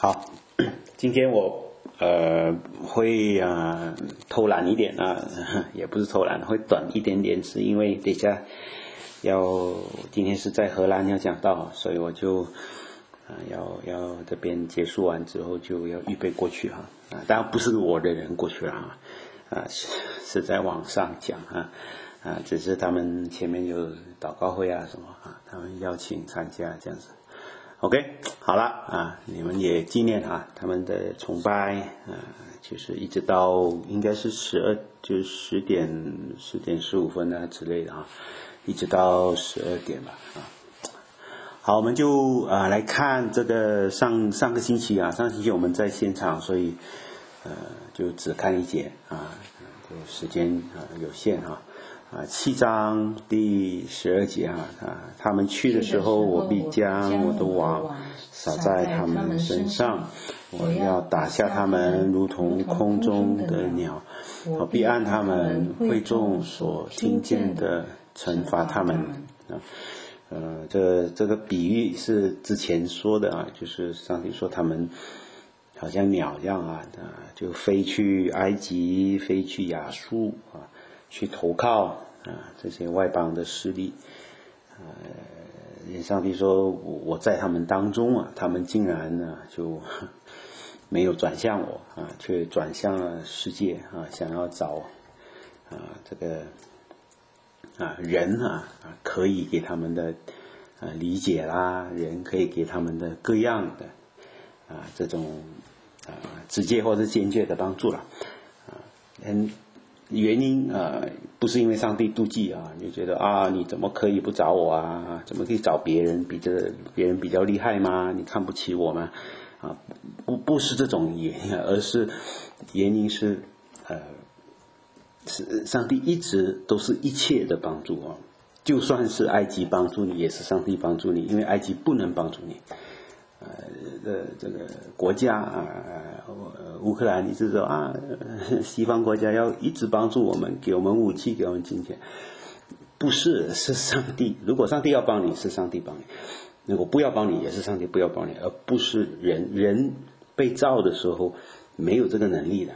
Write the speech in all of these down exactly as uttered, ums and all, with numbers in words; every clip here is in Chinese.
好，今天我呃会啊、呃、偷懒一点啊，也不是偷懒，会短一点点，是因为等一下要今天是在荷兰要讲到，所以我就啊、呃、要要这边结束完之后就要预备过去哈啊，当然不是我的人过去了啊啊是是在网上讲啊啊，只是他们前面有祷告会啊什么啊，他们邀请参加这样子。OK， 好了啊，你们也纪念啊他们的崇拜啊，就是一直到应该是十二，就是十点十点十五分啊之类的啊，一直到十二点吧啊。好，我们就啊来看这个上上个星期啊，上个星期我们在现场，所以呃就只看一节啊，就时间啊有限哈。啊，七章第十二节啊，啊，他们去的时候，我必将我的网撒在他们身上，我要打下他们，如同空中的鸟，我必按他们会众所听见的惩罚他们啊。呃，这这个比喻是之前说的啊，就是上帝说他们好像鸟一样啊，啊，就飞去埃及，飞去亚述啊。去投靠啊这些外邦的势力，呃，上帝说我在他们当中啊，他们竟然呢就没有转向我啊，却转向了世界啊，想要找啊这个啊人啊可以给他们的啊理解啦，人可以给他们的各样的啊这种啊直接或者间接的帮助了啊很。原因啊、呃，不是因为上帝妒忌啊，就觉得啊，你怎么可以不找我啊？怎么可以找别人？比这别人比较厉害吗？你看不起我吗？啊，不不是这种原因，而是原因是呃，是上帝一直都是一切的帮助啊，就算是埃及帮助你，也是上帝帮助你，因为埃及不能帮助你。呃，这这个国家啊，乌克兰一直说啊，西方国家要一直帮助我们，给我们武器，给我们金钱，不是，是上帝。如果上帝要帮你，是上帝帮你；如果不要帮你，也是上帝不要帮你，而不是人。人被造的时候没有这个能力的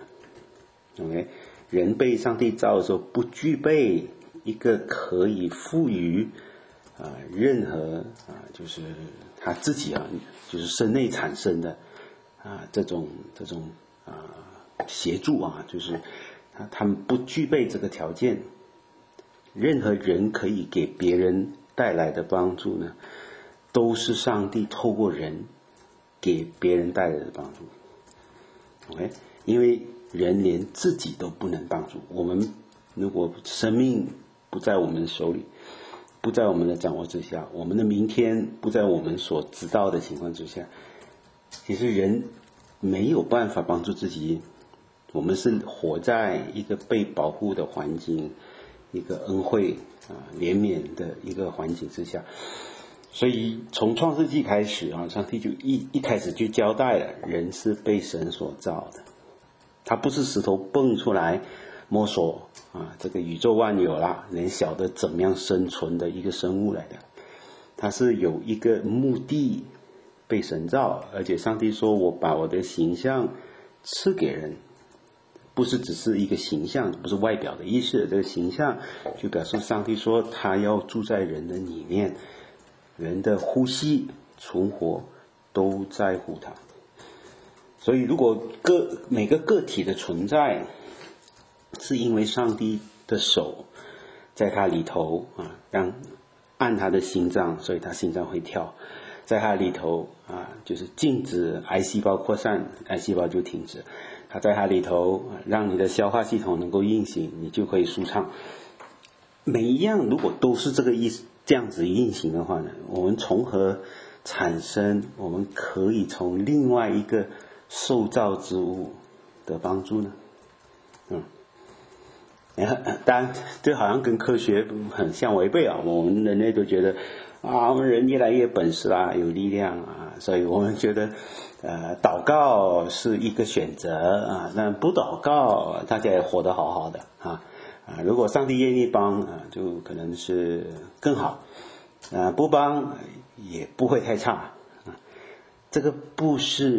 ，OK？ 人被上帝造的时候不具备一个可以赋予啊任何啊就是他自己啊。就是身内产生的啊这种这种啊协助啊，就是啊他们不具备这个条件。任何人可以给别人带来的帮助呢，都是上帝透过人给别人带来的帮助。OK， 因为人连自己都不能帮助。我们如果生命不在我们手里，不在我们的掌握之下，我们的明天不在我们所知道的情况之下，其实人没有办法帮助自己。我们是活在一个被保护的环境，一个恩惠啊怜悯的一个环境之下，所以从创世纪开始啊，上帝就一一开始就交代了，人是被神所造的，他不是石头蹦出来摸索啊，这个宇宙万有啦，能晓得怎么样生存的一个生物来的。它是有一个目的被神造，而且上帝说我把我的形象赐给人，不是只是一个形象，不是外表的意思。这个形象就表示上帝说他要住在人的里面，人的呼吸存活都在乎他。所以如果个每个个体的存在是因为上帝的手在他里头啊，让按他的心脏，所以他心脏会跳，在他里头啊，就是禁止癌细胞扩散，癌细胞就停止。他在他里头让你的消化系统能够运行，你就可以舒畅。每一样如果都是这个意思，这样子运行的话呢，我们从何产生我们可以从另外一个受造之物的帮助呢？嗯。当然这好像跟科学很相违背啊，我们人类都觉得啊，我们人越来越本事啦，有力量啊，所以我们觉得呃，祷告是一个选择啊，但不祷告大家也活得好好的啊啊，如果上帝愿意帮啊，就可能是更好啊，不帮也不会太差啊，这个不是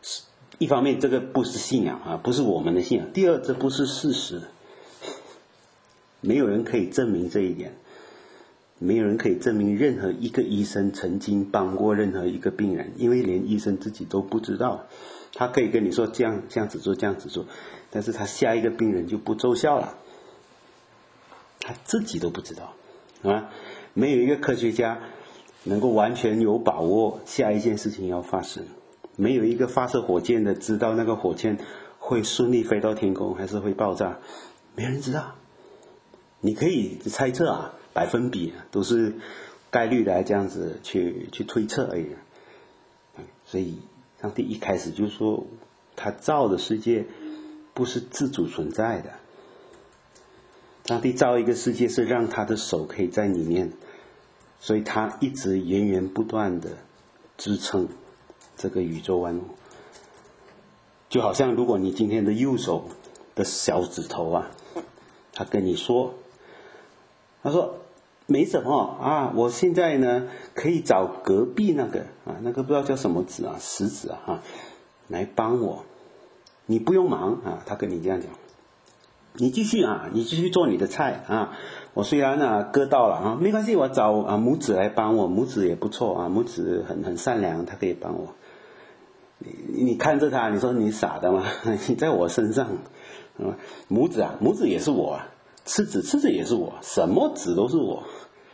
一方面这个不是信仰啊，不是我们的信仰；第二，这不是事实，没有人可以证明这一点，没有人可以证明任何一个医生曾经帮过任何一个病人，因为连医生自己都不知道。他可以跟你说这样这样子做这样子做，但是他下一个病人就不奏效了，他自己都不知道啊。没有一个科学家能够完全有把握下一件事情要发生，没有一个发射火箭的知道那个火箭会顺利飞到天空还是会爆炸，没人知道。你可以猜测啊，百分比都是概率来这样子去去推测而已。所以上帝一开始就说他造的世界不是自主存在的，上帝造一个世界是让他的手可以在里面，所以他一直源源不断的支撑这个宇宙万物。就好像如果你今天的右手的小指头啊，他跟你说，他说没什么啊，我现在呢可以找隔壁那个啊，那个不知道叫什么指啊，食指啊哈，来帮我，你不用忙啊，他跟你这样讲，你继续啊，你继续做你的菜啊，我虽然啊割到了啊，没关系，我找啊拇指来帮我，拇指也不错啊，拇指很很善良，他可以帮我。你你看着他，你说你傻的吗？你在我身上，啊，拇指啊，拇指也是我啊。吃指吃指也是我，什么指都是我，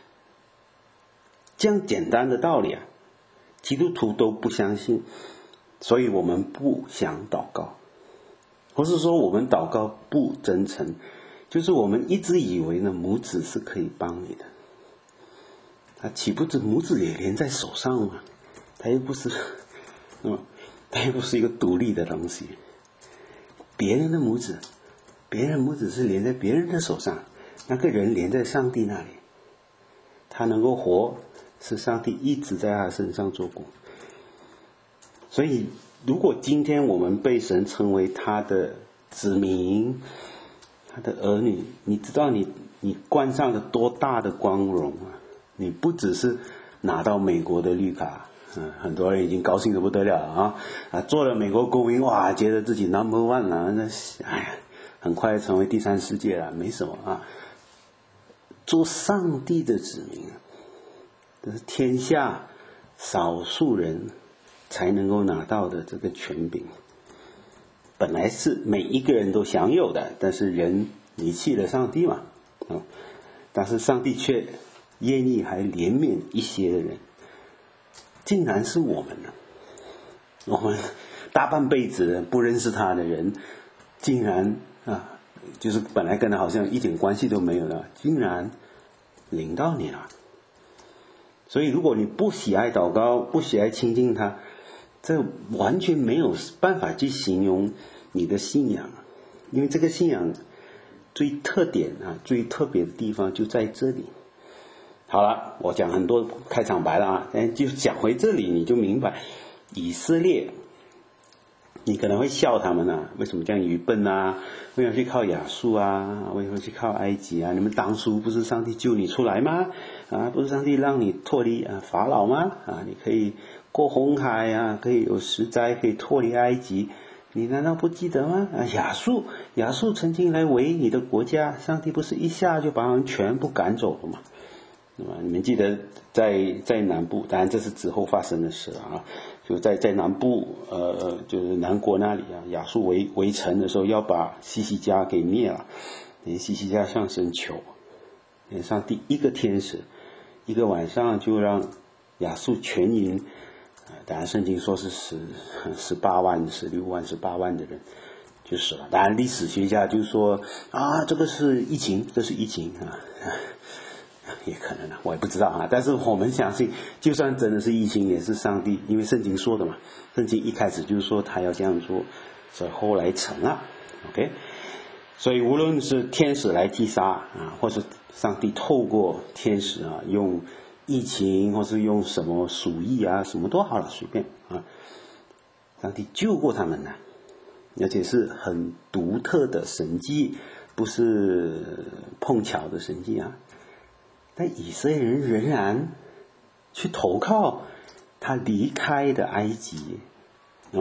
这样简单的道理啊，基督徒都不相信，所以我们不想祷告，或是说我们祷告不真诚，就是我们一直以为呢拇指是可以帮你的，他岂不知拇指也连在手上吗？它又不是，嗯，它又不是一个独立的东西，别人的拇指。别人拇指是连在别人的手上，那个人连在上帝那里，他能够活，是上帝一直在他身上做过。所以如果今天我们被神称为他的子民，他的儿女，你知道你你冠上了多大的光荣啊！你不只是拿到美国的绿卡，嗯，很多人已经高兴得不得了啊啊，做了美国公民，哇，觉得自己 number one 了，那哎呀，很快成为第三世界了，没什么啊。做上帝的子民，这是天下少数人才能够拿到的这个权柄。本来是每一个人都享有的，但是人离弃了上帝嘛，啊，但是上帝却愿意还怜悯一些的人，竟然是我们呢，我们大半辈子不认识他的人，竟然啊，就是本来跟他好像一点关系都没有了，竟然领到你了。所以如果你不喜爱祷告，不喜爱亲近他，这完全没有办法去形容你的信仰，因为这个信仰最特点啊，最特别的地方就在这里。好了，我讲很多开场白了啊，就讲回这里你就明白，以色列，你可能会笑他们啊，为什么这样愚笨啊？为什么去靠亚述啊？为什么去靠埃及啊？你们当初不是上帝救你出来吗？啊，不是上帝让你脱离啊法老吗？啊，你可以过红海啊，可以有十灾，可以脱离埃及，你难道不记得吗？啊，亚述，亚述曾经来围你的国家，上帝不是一下就把他们全部赶走了吗？你们记得在在南部，当然这是之后发生的事啊，就在在南部呃就是南国那里啊，亚述围围城的时候要把西西家给灭了，连西西家向神求，上帝一个天使一个晚上就让亚述全营，当然圣经说是十十八万十六万十八万的人就死了，当然历史学家就说啊这个是疫情，这是疫情啊，也可能啊，我也不知道啊。但是我们相信，就算真的是疫情，也是上帝，因为圣经说的嘛。圣经一开始就是说他要这样做，所以后来成了。OK， 所以无论是天使来击杀啊，或是上帝透过天使啊，用疫情或是用什么鼠疫啊，什么都好了，随便啊，上帝救过他们呢，而且是很独特的神迹，不是碰巧的神迹啊。但以色列人仍然去投靠他离开的埃及啊，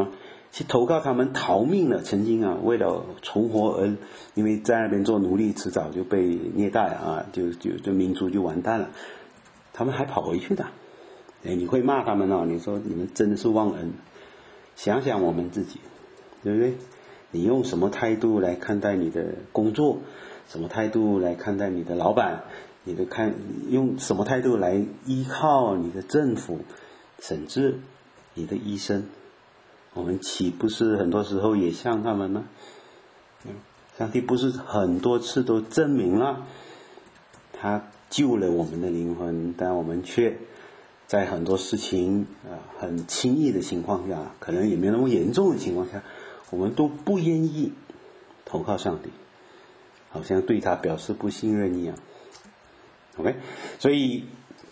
去投靠他们逃命了。曾经啊，为了存活而，因为在那边做奴隶，迟早就被虐待啊，就就就民族就完蛋了。他们还跑回去的，哎，你会骂他们哦？你说你们真的是忘恩。想想我们自己，对不对？你用什么态度来看待你的工作？什么态度来看待你的老板？你的看用什么态度来依靠你的政府，甚至你的医生？我们岂不是很多时候也像他们吗？上帝不是很多次都证明了他救了我们的灵魂，但我们却在很多事情啊、呃、很轻易的情况下，可能也没有那么严重的情况下，我们都不愿意投靠上帝，好像对他表示不信任一样。OK， 所以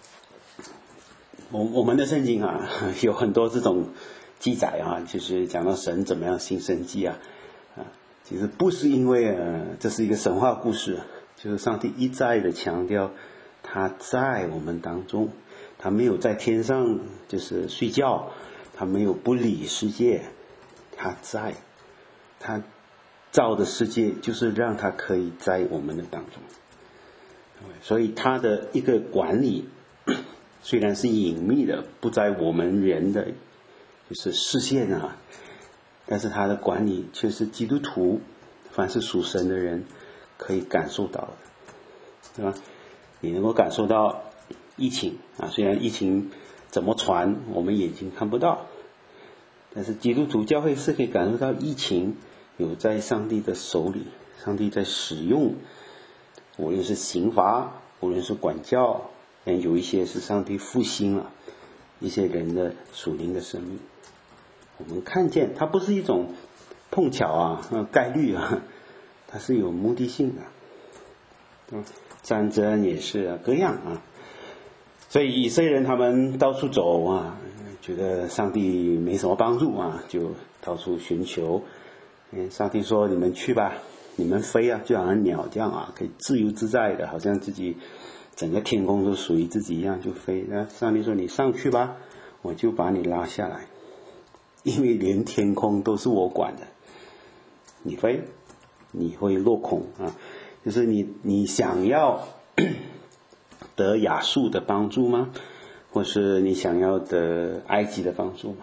我我们的圣经啊有很多这种记载啊，就是讲到神怎么样行神迹啊啊，其实不是因为呃这是一个神话故事，就是上帝一再的强调他在我们当中，他没有在天上就是睡觉，他没有不理世界，他在，他造的世界就是让他可以在我们的当中。所以他的一个管理虽然是隐秘的，不在我们人的就是视线啊，但是他的管理却是基督徒凡是属神的人可以感受到的，对吧？你能够感受到疫情啊，虽然疫情怎么传我们眼睛看不到，但是基督徒教会是可以感受到疫情有在上帝的手里，上帝在使用，无论是刑罚，无论是管教，有一些是上帝复兴了一些人的属灵的生命。我们看见它不是一种碰巧啊概率啊，它是有目的性的。嗯，战争也是啊，各样啊。所以以色列人他们到处走啊，觉得上帝没什么帮助啊，就到处寻求。嗯，上帝说你们去吧，你们飞啊，就好像鸟这样啊，可以自由自在的，好像自己整个天空都属于自己一样就飞。那上帝说你上去吧，我就把你拉下来，因为连天空都是我管的。你飞，你会落空啊，就是你你想要得亚述的帮助吗？或是你想要得埃及的帮助吗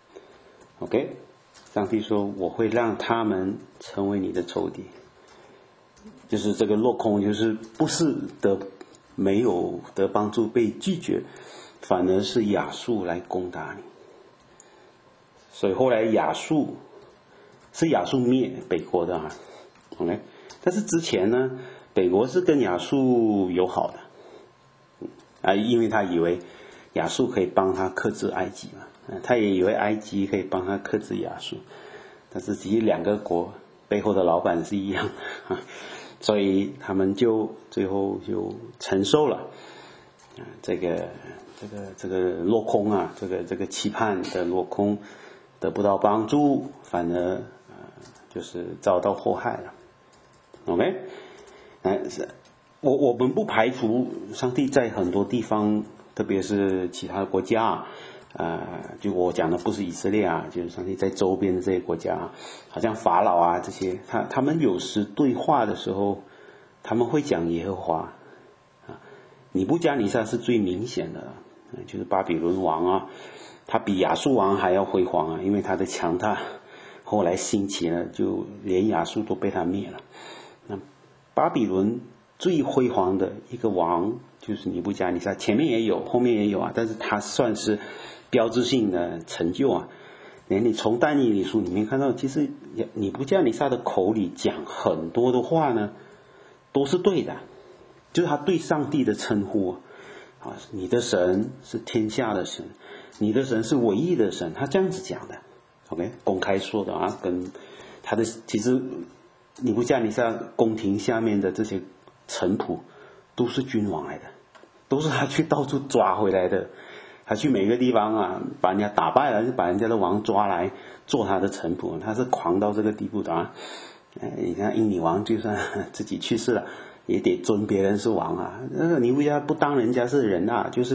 ？OK， 上帝说我会让他们成为你的仇敌，就是这个落空，就是不是得没有得帮助被拒绝，反而是亚述来攻打你。所以后来亚述是亚述灭北国的啊 ，OK， 但是之前呢，北国是跟亚述友好的。啊，因为他以为亚述可以帮他克制埃及嘛，他也以为埃及可以帮他克制亚述，但是其实两个国背后的老板是一样的，所以他们就最后就承受了啊这个这个这个落空啊，这个这个期盼的落空，得不到帮助，反而啊就是遭到祸害了。OK， 哎是。我我们不排除上帝在很多地方，特别是其他的国家啊、呃，就我讲的不是以色列啊，就是上帝在周边的这些国家啊，好像法老啊这些，他他们有时对话的时候，他们会讲耶和华啊。尼布甲尼撒是最明显的，就是巴比伦王啊，他比亚述王还要辉煌啊，因为他的强大，后来兴起了，就连亚述都被他灭了。那巴比伦最辉煌的一个王就是尼布甲尼撒，前面也有，后面也有啊，但是他算是标志性的成就啊。连你从但以理书里面看到，其实尼布甲尼撒的口里讲很多的话呢，都是对的，就是他对上帝的称呼啊，你的神是天下的神，你的神是唯一的神，他这样子讲的 ，OK， 公开说的啊，跟他的其实尼布甲尼撒宫廷下面的这些臣仆都是君王来的，都是他去到处抓回来的，他去每个地方啊，把人家打败了，就把人家的王抓来做他的臣仆，他是狂到这个地步的啊！你看英女王就算自己去世了，也得尊别人是王啊。那尼布甲不当人家是人啊，就是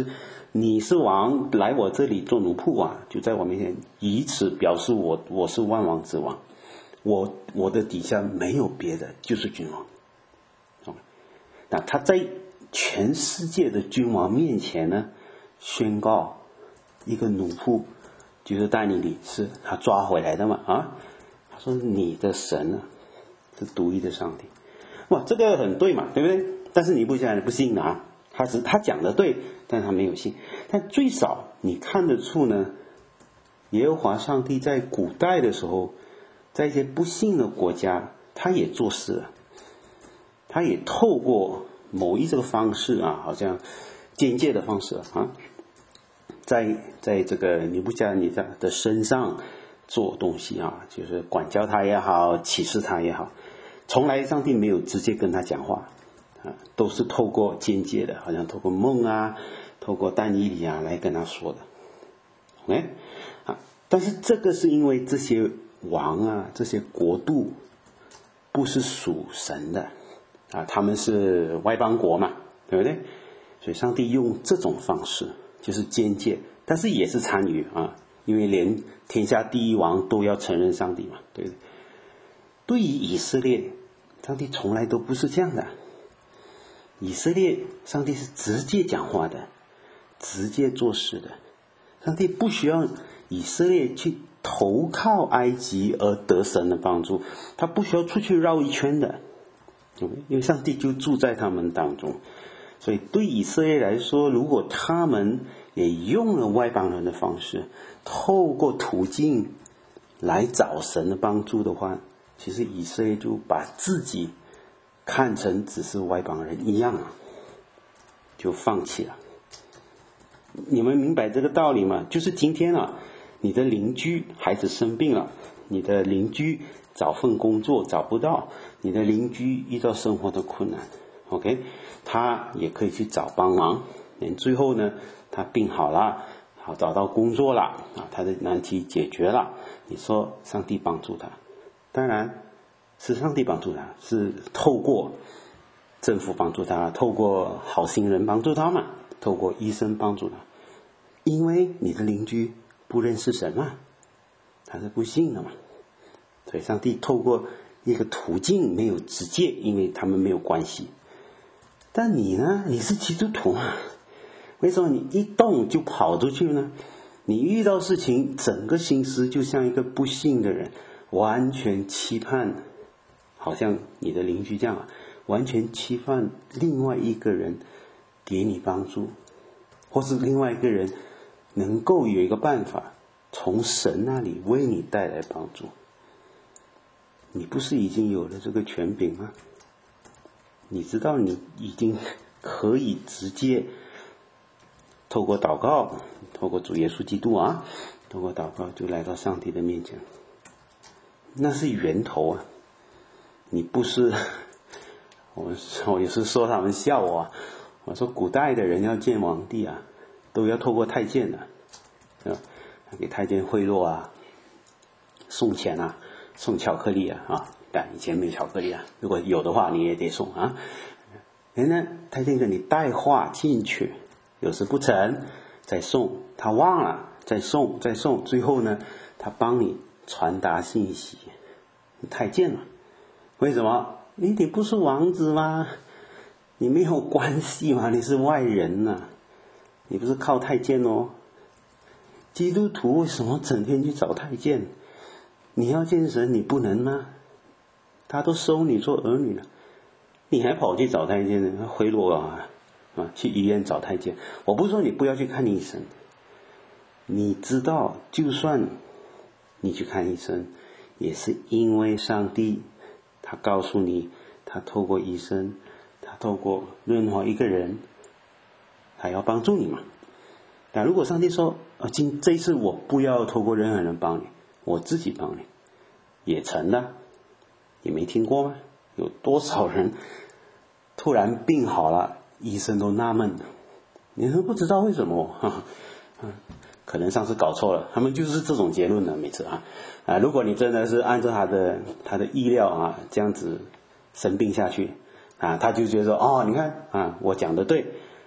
你是王，来我这里做奴仆啊，就在我面前，以此表示我我是万王之王，我我的底下没有别的，就是君王。那他在全世界的君王面前呢，宣告一个奴仆，就是但以理是他抓回来的嘛啊，他说你的神啊是独一的上帝，哇，这个很对嘛，对不对？但是尼布甲尼撒不信啊，他只他讲的对，但他没有信。但最少你看得出呢，耶和华上帝在古代的时候，在一些不信的国家，他也做事了，他也透过某一这个方式啊，好像间接的方式啊，在在这个尼布甲尼撒的身上做东西啊，就是管教他也好，启示他也好，从来上帝没有直接跟他讲话啊，都是透过间接的，好像透过梦啊，透过但以理啊来跟他说的。OK 啊，但是这个是因为这些王啊，这些国度不是属神的啊，他们是外邦国嘛，对不对？所以上帝用这种方式，就是间接，但是也是参与啊，因为连天下第一王都要承认上帝嘛，对不对？对于以色列，上帝从来都不是这样的。以色列，上帝是直接讲话的，直接做事的。上帝不需要以色列去投靠埃及而得神的帮助，他不需要出去绕一圈的，因为上帝就住在他们当中。所以对以色列来说，如果他们也用了外邦人的方式，透过途径来找神的帮助的话，其实以色列就把自己看成只是外邦人一样啊，就放弃了。你们明白这个道理吗？就是今天啊，你的邻居孩子生病了，你的邻居找份工作找不到，你的邻居遇到生活的困难 OK， 他也可以去找帮忙，最后呢他病好了，好找到工作了啊，他的难题解决了，你说上帝帮助他？当然是上帝帮助他，是透过政府帮助他，透过好心人帮助他嘛，透过医生帮助他。因为你的邻居不认识神嘛，他是不信的嘛，所以上帝透过一个途径，没有直接，因为他们没有关系。但你呢，你是基督徒啊，为什么你一动就跑出去呢？你遇到事情，整个心思就像一个不信的人，完全期盼，好像你的邻居这样啊，完全期盼另外一个人给你帮助，或是另外一个人能够有一个办法从神那里为你带来帮助。你不是已经有了这个权柄吗？你知道你已经可以直接透过祷告，透过主耶稣基督啊，透过祷告就来到上帝的面前，那是源头啊。你不是，我我也是说他们笑我啊，我说古代的人要见皇帝啊，都要透过太监的、啊，给太监贿赂啊，送钱啊，送巧克力啊啊，但以前没有巧克力啊，如果有的话你也得送啊。人家太监给你带话进去，有时不成再送，他忘了再送再送，最后呢他帮你传达信息，太监了。为什么？你你不是王子吗？你没有关系吗？你是外人呐、啊，你不是靠太监哦。基督徒为什么整天去找太监？你要见神你不能吗？他都收你做儿女了，你还跑去找太监呢？贿赂啊啊！去医院找太监。我不是说你不要去看医生，你知道，就算你去看医生，也是因为上帝他告诉你，他透过医生，他透过任何一个人，他要帮助你嘛。但如果上帝说啊，今这一次我不要透过任何人帮你，我自己帮你，也成了。你没听过吗？有多少人突然病好了，医生都纳闷，你都不知道为什么，哈哈，可能上次搞错了，他们就是这种结论的每次啊啊！如果你真的是按照他的他的意料啊，这样子生病下去啊，他就觉得说哦，你看啊，我讲的对，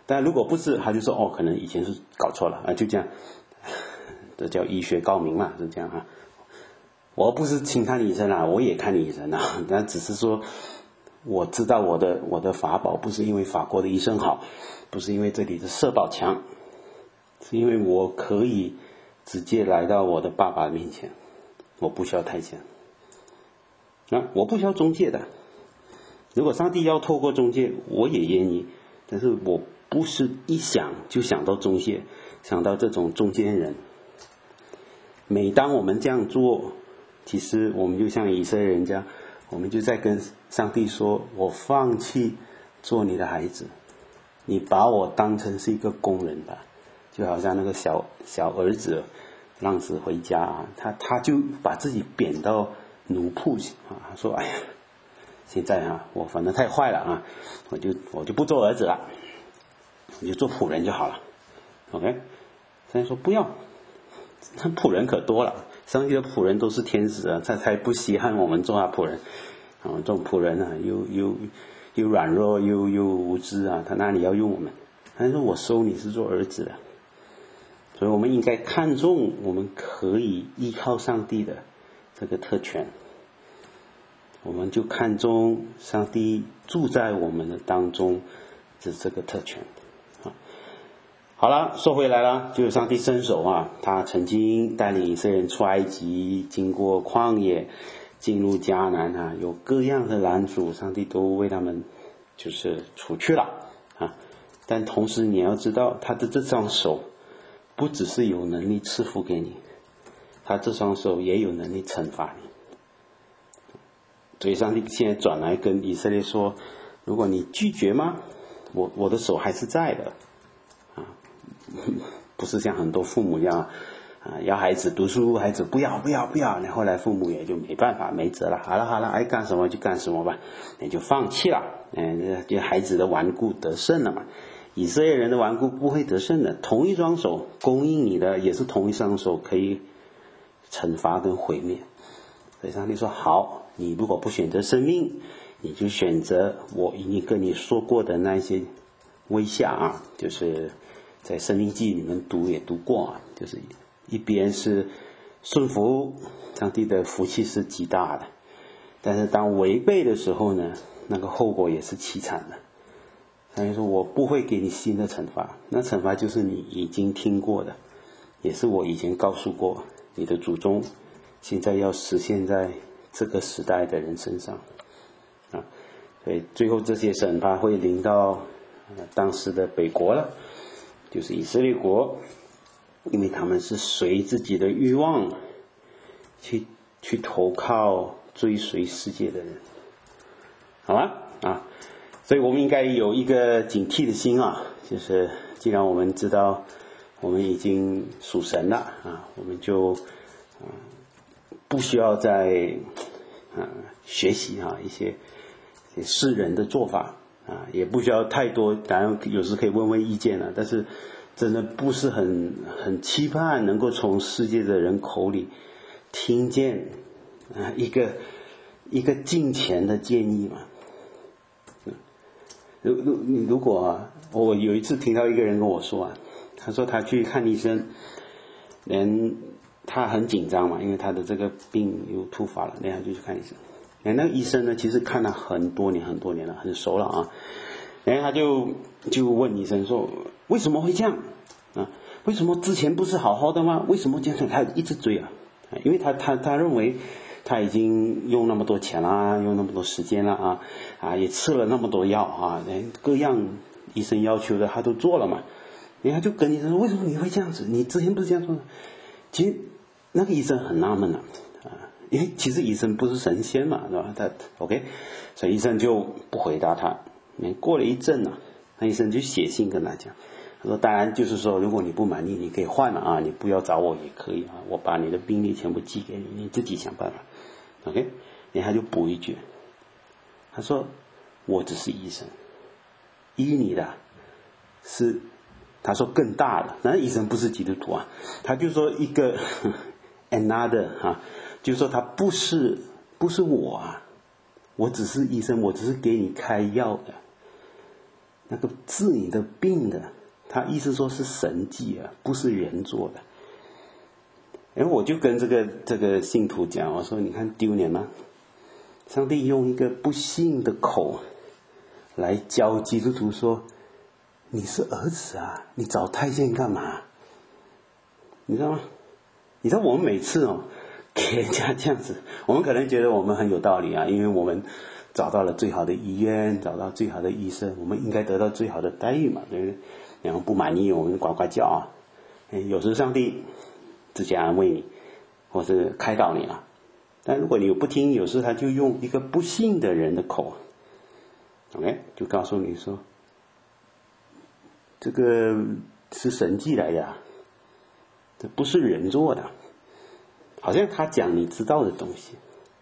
但如果不是，他就说哦，可能以前是搞错了啊，就这样，这叫医学高明嘛，是这样啊。我不是轻看医生啊，我也看医生啊，但只是说我知道我的我的法宝不是因为法国的医生好，不是因为这里的社保强，是因为我可以直接来到我的爸爸面前，我不需要太监啊，我不需要中介的。如果上帝要透过中介，我也愿意，但是我不是一想就想到中介，想到这种中间人。每当我们这样做，其实我们就像以色列人家，我们就在跟上帝说，我放弃做你的孩子，你把我当成是一个工人吧。就好像那个小小儿子浪子回家啊，他他就把自己贬到奴仆啊，说哎呀，现在啊我反正太坏了啊，我就我就不做儿子了，我就做仆人就好了。 OK， 上帝说不要，那仆人可多了，上帝的仆人都是天使啊，他才不稀罕我们做他仆人啊，这种仆人啊又又又软弱又又无知啊，他哪里要用我们？他说我收你是做儿子的。所以我们应该看重我们可以依靠上帝的这个特权，我们就看重上帝住在我们的当中的这个特权。好了，说回来了，就是上帝伸手啊，他曾经带领以色列人出埃及，经过旷野，进入迦南啊，有各样的拦阻，上帝都为他们就是除去了啊。但同时你要知道，他的这双手不只是有能力赐福给你，他这双手也有能力惩罚你。所以上帝现在转来跟以色列说，如果你拒绝吗，我我的手还是在的啊，不是像很多父母一样啊，要孩子读书，孩子不要不要不要，那后来父母也就没办法没辙了，好了好了，爱干什么就干什么吧，你就放弃了，嗯，就孩子的顽固得胜了嘛。以色列人的顽固不会得胜的，同一双手供应你的，也是同一双手可以惩罚跟毁灭。所以上帝说好，你如果不选择生命，你就选择我已经跟你说过的那些威吓啊，就是在申命记你们读也读过啊，就是一边是顺服，上帝的福气是极大的，但是当违背的时候呢，那个后果也是凄惨的。上帝说我不会给你新的惩罚，那惩罚就是你已经听过的，也是我以前告诉过你的祖宗，现在要实现在这个时代的人身上啊。所以最后这些审判会临到、呃、当时的北国了，就是以色列国，因为他们是随自己的欲望去去投靠追随世界的人，好吗？啊，所以我们应该有一个警惕的心啊，就是既然我们知道我们已经属神了啊，我们就、呃、不需要再、呃、学习啊一些世人的做法啊，也不需要太多，当然有时可以问问意见了，但是真的不是很很期盼能够从世界的人口里听见啊一个一个敬虔的建议嘛。如如你如果、啊、我有一次听到一个人跟我说啊，他说他去看医生，人他很紧张嘛，因为他的这个病又突发了，然后就去看医生。那个医生呢，其实看了很多年很多年了，很熟了啊。然后他就就问医生说，为什么会这样啊？为什么之前不是好好的吗？为什么这样？他一直追啊，因为他他他认为他已经用那么多钱啦，用那么多时间了啊啊，也吃了那么多药啊，各样医生要求的他都做了嘛。然后就跟医生说，为什么你会这样子？你之前不是这样说的？其实那个医生很纳闷了啊，因为其实医生不是神仙嘛，是吧？他 OK， 所以医生就不回答他。过了一阵呢、啊，那医生就写信跟他讲，他说当然就是说，如果你不满意，你可以换了啊，你不要找我也可以啊，我把你的病历全部寄给你，你自己想办法。OK， 然后他就补一句，他说我只是医生，医你的是，他说更大的，那医生不是基督徒啊，他就说一个 another 啊，就是说他不是不是我啊，我只是医生，我只是给你开药的。 那个治你的病的，他意思说是神迹啊，不是人做的。然后我就跟这个这个信徒讲，我说你看丢脸吗？上帝用一个不信的口来教基督徒说，你是儿子啊，你找太监干嘛？你知道吗？你知道我们每次哦给人家这样子，我们可能觉得我们很有道理啊，因为我们找到了最好的医院，找到最好的医生，我们应该得到最好的待遇嘛，对不对？然后不满意我们呱呱叫啊。有时上帝直接安慰你，或是开导你了。但如果你不听，有时他就用一个不信的人的口 ，OK， 就告诉你说，这个是神迹来的，这不是人做的，好像他讲你知道的东西。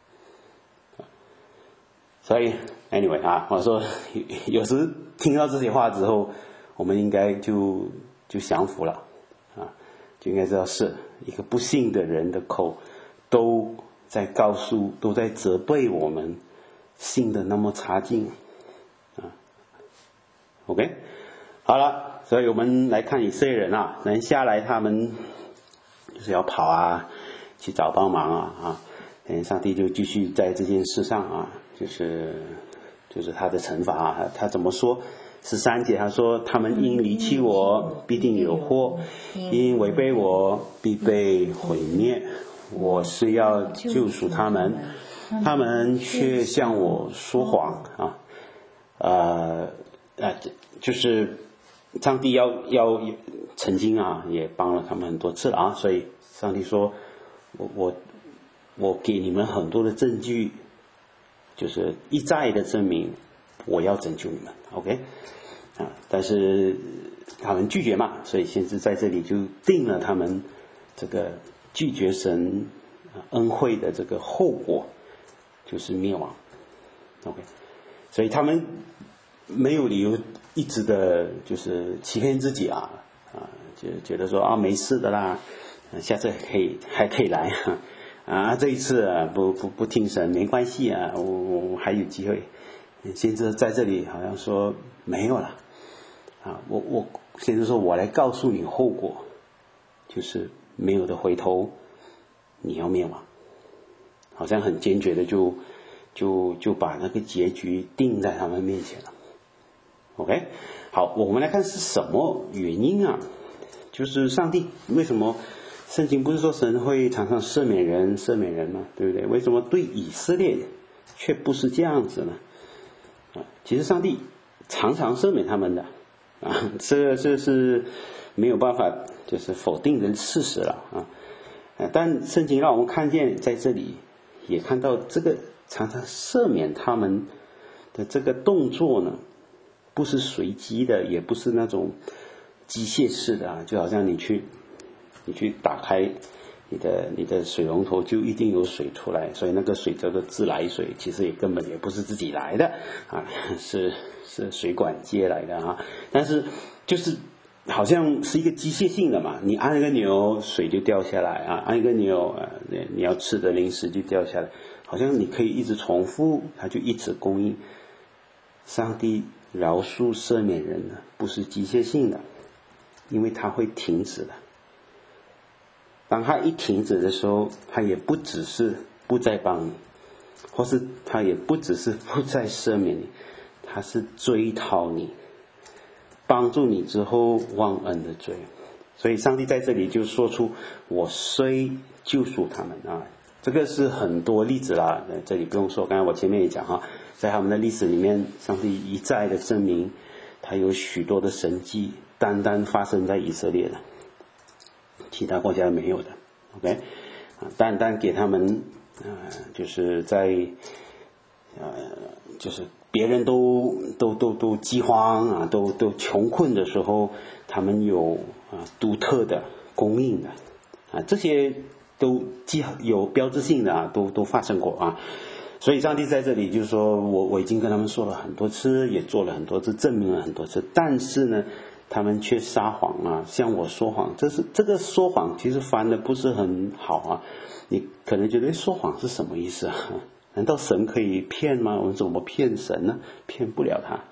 所以 anyway 啊，我说有时听到这些话之后，我们应该就就降服了啊，就应该知道是一个不信的人的口都在告诉，都在责备我们信的那么差劲啊。OK， 好了，所以我们来看以色列人啊，人下来他们就是要跑啊，去找帮忙啊啊，嗯，上帝就继续在这件事上啊，就是就是他的惩罚啊，他怎么说？十三节他说，他们因离弃我，必定有祸；因违背我，必被毁灭。我是要救赎他们，他们却向我说谎啊！呃呃，就是上帝要要曾经啊，也帮了他们很多次了啊，所以上帝说，我我我给你们很多的证据，就是一再的证明我要拯救你们 ，OK 啊？但是他们拒绝嘛，所以先知在这里就定了他们这个拒绝神恩惠的这个后果，就是灭亡 ，OK， 所以他们没有理由一直的就是欺骗自己啊啊，就觉得说啊没事的啦，下次可以还可以来啊，这一次啊不不不听神没关系啊，我我还有机会。先知在这里好像说没有了啊，我我先知说我来告诉你后果，就是没有的回头，你要灭亡，好像很坚决的就就就把那个结局定在他们面前了。OK， 好，我们来看是什么原因啊？就是上帝为什么圣经不是说神会常常赦免人赦免人吗？对不对？为什么对以色列却不是这样子呢？啊，其实上帝常常赦免他们的啊，这这是没有办法就是否定的事实了啊。但圣经让我们看见，在这里也看到这个常常赦免他们的这个动作呢，不是随机的，也不是那种机械式的啊，就好像你去你去打开你的你的水龙头，就一定有水出来，所以那个水叫做自来水，其实也根本也不是自己来的啊，是是水管接来的啊，但是就是好像是一个机械性的嘛，你按一个钮水就掉下来啊，按一个钮啊，你要吃的零食就掉下来，好像你可以一直重复，它就一直供应。上帝饶恕赦免人呢，不是机械性的，因为它会停止的。当他一停止的时候，他也不只是不再帮你，或是他也不只是不再赦免你，他是追讨你，帮助你之后忘恩的罪。所以上帝在这里就说出我虽救赎他们啊，这个是很多例子啦，这里不用说，刚才我前面也讲啊，在他们的历史里面，上帝一再的证明他有许多的神迹单单发生在以色列的，其他国家没有的 OK 啊，单单给他们呃就是在呃就是别人都都都都饥荒啊，都都穷困的时候，他们有啊独特的供应的啊，这些都既有标志性的啊，都都发生过啊。所以上帝在这里就是说，我我已经跟他们说了很多次，也做了很多次，证明了很多次，但是呢，他们却撒谎啊，向我说谎。这是这个说谎其实翻的不是很好啊，你可能觉得说谎是什么意思啊？难道神可以骗吗？我们怎么骗神呢？骗不了他。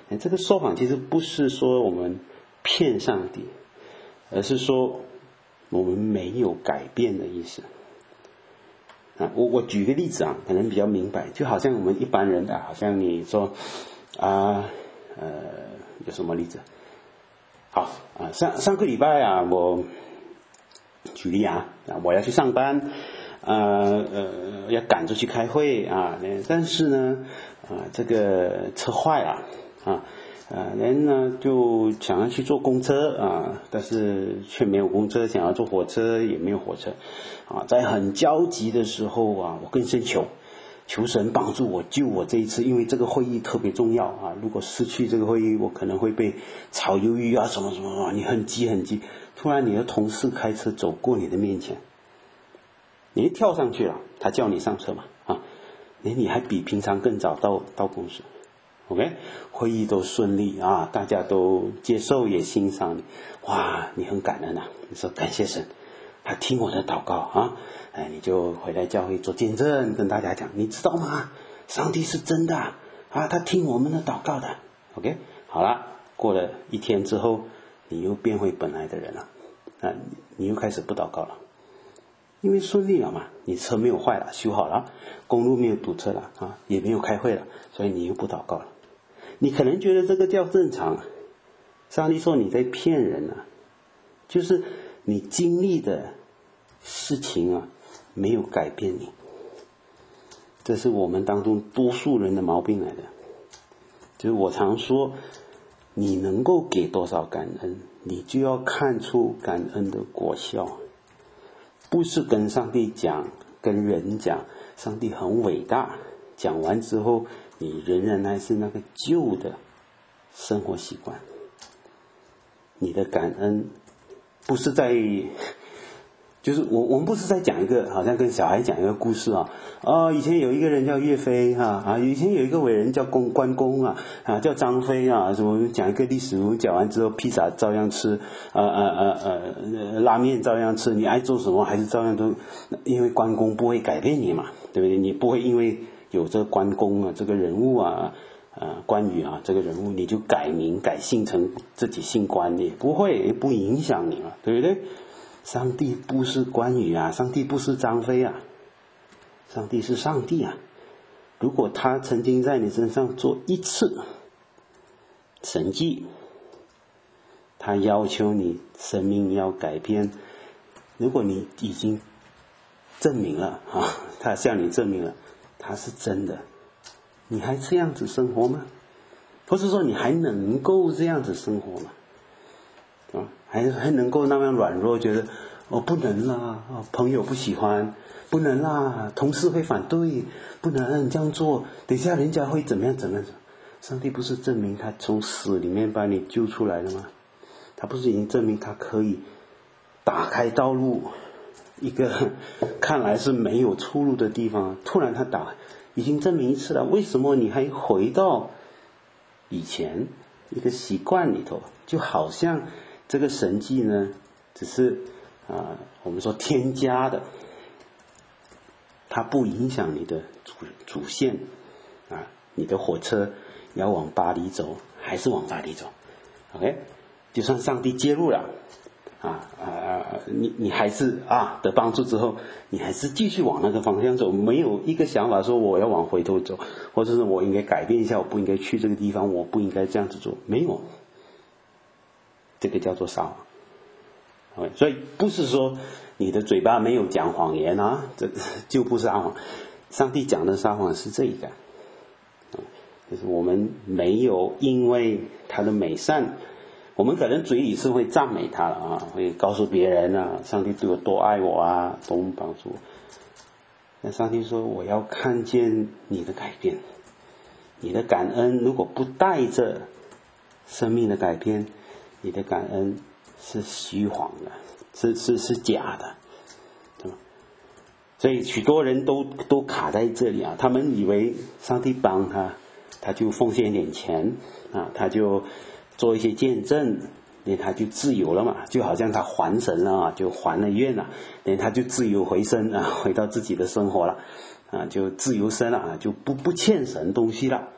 这个说谎其实不是说我们骗上帝，而是说我们没有改变的意思。啊，我我举个例子啊，可能比较明白，就好像我们一般人啊，好像你说啊呃有什么例子？好啊，上上个礼拜啊，我举例啊，啊我要去上班，呃呃要赶着去开会啊，但是呢啊这个车坏了啊。啊，人呢就想要去坐公车啊，但是却没有公车，想要坐火车也没有火车，啊，在很焦急的时候啊，我更深求，求神帮助我救我这一次，因为这个会议特别重要啊，如果失去这个会议，我可能会被炒鱿鱼啊，什么什么，你很急很急，突然你的同事开车走过你的面前，你一跳上去了，他叫你上车嘛，啊，你你还比平常更早到到公司。OK， 会议都顺利啊，大家都接受也欣赏你，哇，你很感恩啊，你说感谢神，他听我的祷告啊，哎，你就回来教会做见证，跟大家讲，你知道吗？上帝是真的啊，他听我们的祷告的。OK， 好了，过了一天之后，你又变回本来的人了，啊，你又开始不祷告了，因为顺利了嘛，你车没有坏了，修好了，公路没有堵车了啊，也没有开会了，所以你又不祷告了。你可能觉得这个叫正常，上帝说你在骗人啊，就是你经历的事情啊没有改变你，这是我们当中多数人的毛病来的。就是我常说，你能够给多少感恩，你就要看出感恩的果效，不是跟上帝讲，跟人讲，上帝很伟大，讲完之后你仍然还是那个旧的生活习惯。你的感恩不是在，就是我我们不是在讲一个，好像跟小孩讲一个故事啊，哦，以前有一个人叫岳飞哈啊，以前有一个伟人叫公关公啊啊叫张飞啊，什么讲一个历史，我们讲完之后，披萨照样吃，呃呃呃呃拉面照样吃，你爱做什么还是照样都，因为关公不会改变你嘛，对不对？你不会因为有这个关公啊这个人物啊，呃关羽啊这个人物，你就改名改姓成自己姓关，也不会不影响你嘛，对不对？上帝不是关羽啊，上帝不是张飞啊，上帝是上帝啊。如果他曾经在你身上做一次神迹，他要求你生命要改变，如果你已经证明了啊，他向你证明了他是真的，你还这样子生活吗？或是说你还能够这样子生活吗？啊，还还能够那样软弱，觉得哦不能啦，哦朋友不喜欢，不能啦，同事会反对，不能这样做，等一下人家会怎么样怎么样？上帝不是证明他从死里面把你救出来了吗？他不是已经证明他可以打开道路，一个看来是没有出路的地方，突然他打，已经证明一次了，为什么你还回到以前一个习惯里头？就好像这个神迹呢，只是啊、呃，我们说添加的，它不影响你的主主线啊，你的火车要往巴黎走，还是往巴黎走 ？OK， 就算上帝介入了，啊啊，你你还是啊得帮助之后，你还是继续往那个方向走，没有一个想法说我要往回头走，或者是我应该改变一下，我不应该去这个地方，我不应该这样子做，没有。这个叫做撒谎， okay， 所以不是说你的嘴巴没有讲谎言啊，这就不是撒谎。上帝讲的撒谎是这一个，就是我们没有因为他的美善，我们可能嘴里是会赞美他了啊，会告诉别人啊，上帝对我多爱我啊，多帮助我。那上帝说，我要看见你的改变，你的感恩如果不带着生命的改变，你的感恩是虚晃的，是是是假的，对吧？所以许多人都都卡在这里啊，他们以为上帝帮他，他就奉献一点钱啊，他就做一些见证，连他就自由了嘛，就好像他还神了啊，就还了愿了，连他就自由回身啊，回到自己的生活了啊，就自由身了啊，就不不欠神东西了。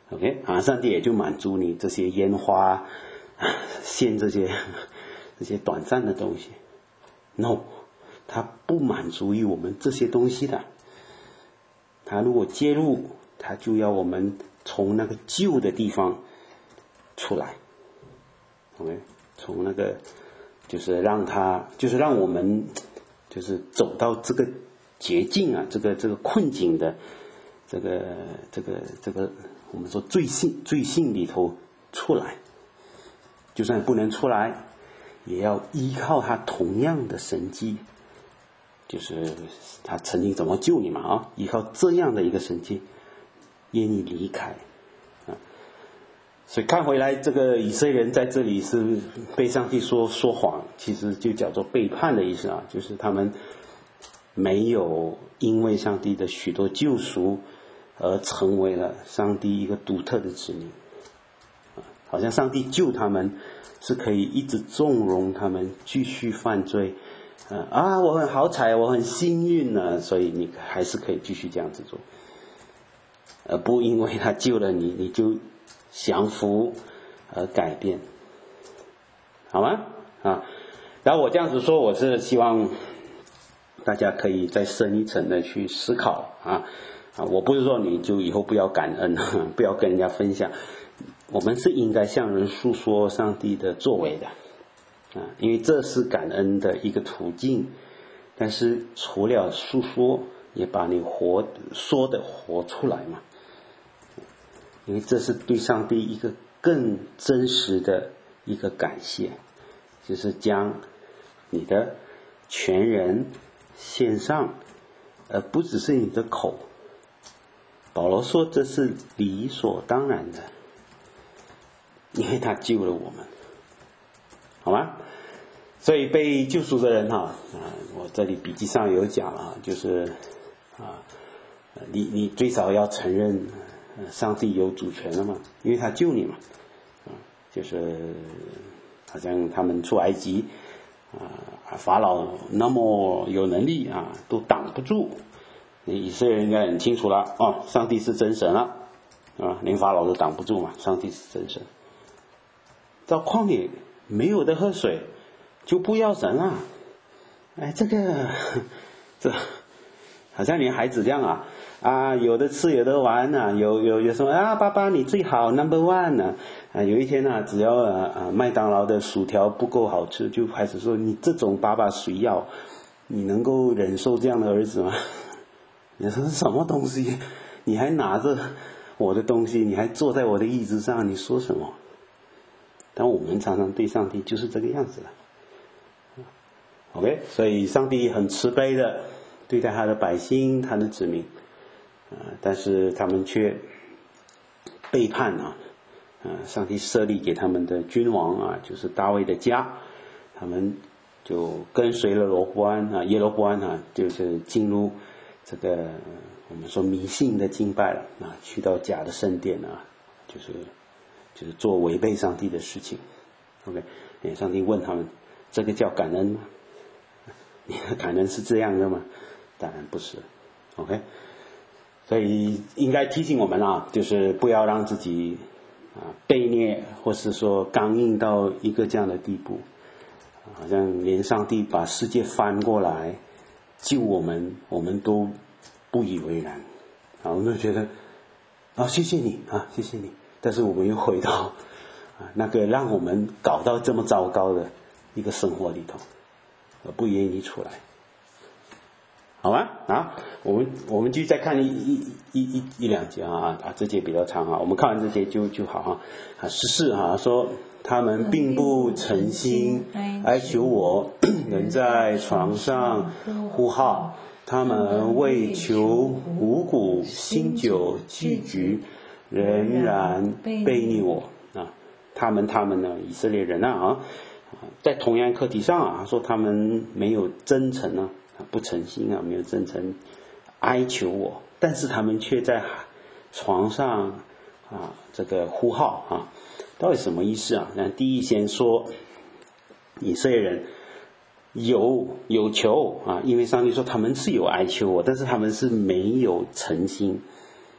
OK 啊，上帝也就满足你这些烟花、献这些这些短暂的东西。No， 他不满足于我们这些东西的。他如果介入，他就要我们从那个旧的地方出来。OK， 从那个就是让他就是让我们就是走到这个捷径啊，这个这个困境的这个这个这个我们说罪性罪性里头出来，就算不能出来，也要依靠他同样的神迹，就是他曾经怎么救你嘛啊，依靠这样的一个神迹，愿意离开啊。所以看回来，这个以色列人在这里是被上帝说说谎，其实就叫做背叛的意思啊，就是他们没有因为上帝的许多救赎而成为了上帝一个独特的子民，好像上帝救他们是可以一直纵容他们继续犯罪，啊，啊我很好彩，我很幸运呢，所以你还是可以继续这样子做，而不因为他救了你，你就降服而改变，好吗？啊，然后我这样子说，我是希望大家可以再深一层的去思考啊啊！我不是说你就以后不要感恩，不要跟人家分享，我们是应该向人诉说上帝的作为的啊，因为这是感恩的一个途径。但是除了诉说，也把你活说的活出来嘛，因为这是对上帝一个更真实的一个感谢，就是将你的全人献上，而不只是你的口。保罗说这是理所当然的，因为他救了我们，好吗？所以被救赎的人哈、啊，我这里笔记上有讲啊，就是啊，你你最少要承认上帝有主权了嘛，因为他救你嘛，啊，就是好像他们出埃及啊，法老那么有能力啊，都挡不住。以色列人应该很清楚了啊，上帝是真神了啊，连法老都挡不住嘛，上帝是真神。到旷野没有的喝水，就不要神了。哎，这个这好像连孩子这样啊啊，有的吃有的玩啊，有有有什么啊，爸爸你最好 number one 呢啊，有一天呢、啊，只要啊啊麦当劳的薯条不够好吃，就开始说你这种爸爸谁要？你能够忍受这样的儿子吗？你说是什么东西？你还拿着我的东西，你还坐在我的椅子上，你说什么？但我们常常对上帝就是这个样子的。OK， 所以上帝很慈悲的对待他的百姓，他的子民，呃、但是他们却背叛啊，呃、上帝设立给他们的君王啊，就是大卫的家，他们就跟随了罗波安啊，耶罗波安啊，就是进入这个我们说迷信的敬拜了啊，去到假的圣殿啊，就是就是做违背上帝的事情。OK， 上帝问他们，这个叫感恩吗？你的感恩是这样的吗？当然不是。OK， 所以应该提醒我们啊，就是不要让自己啊悖逆，或是说刚硬到一个这样的地步，好像连上帝把世界翻过来救我们，我们都不以为然啊，我们就觉得啊，谢谢你啊，谢谢你。但是我们又回到啊那个让我们搞到这么糟糕的一个生活里头，而不愿意出来，好吗？啊，我们我们继续再看一一一一一两节啊啊，这节比较长啊，我们看完这节就就好哈啊。十四啊说他们并不诚心哀求我，仍在床上呼号。他们为求五谷、新酒、祭局，仍然悖逆我啊！他们他们呢，以色列人啊啊，在同样课题上啊，说他们没有真诚啊，不诚心啊，没有真诚哀求我，但是他们却在床上啊这个呼号啊，到底什么意思啊？那第一先说以色列人。有有求啊，因为上帝说他们是有哀求我，但是他们是没有诚心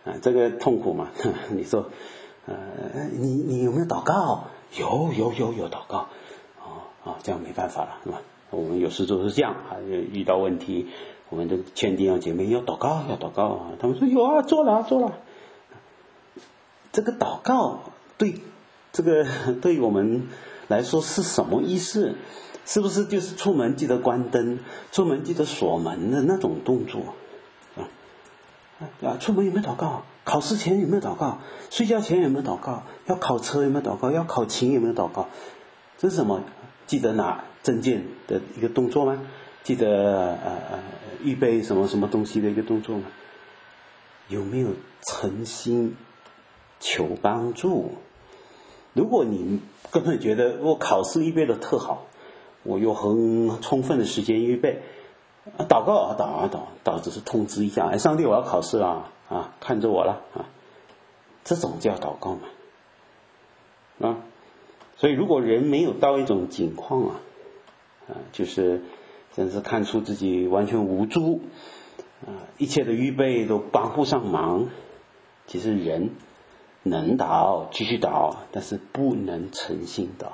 啊，这个痛苦嘛。你说，呃，你你有没有祷告？有有有有祷告，哦哦，这样没办法了，是吧？我们有时都是这样啊，遇到问题，我们都劝弟兄姐妹要祷告，要祷告啊。他们说有啊，做了啊，做了。这个祷告对这个对于我们来说是什么意思？是不是就是出门记得关灯，出门记得锁门的那种动作啊？啊，出门有没有祷告？考试前有没有祷告？睡觉前有没有祷告？要考车有没有祷告？要考勤有没有祷告？这是什么？记得拿证件的一个动作吗？记得呃呃预备什么什么东西的一个动作吗？有没有诚心求帮助？如果你根本觉得我考试预备的特好，我有很充分的时间预备，啊，祷告啊，祷啊祷，祷只是通知一下，哎，上帝我要考试了啊，看着我了啊，这种叫祷告嘛，啊，所以如果人没有到一种境况啊，啊，就是甚至看出自己完全无助，啊，一切的预备都帮不上忙，其实人能祷继续祷，但是不能诚心祷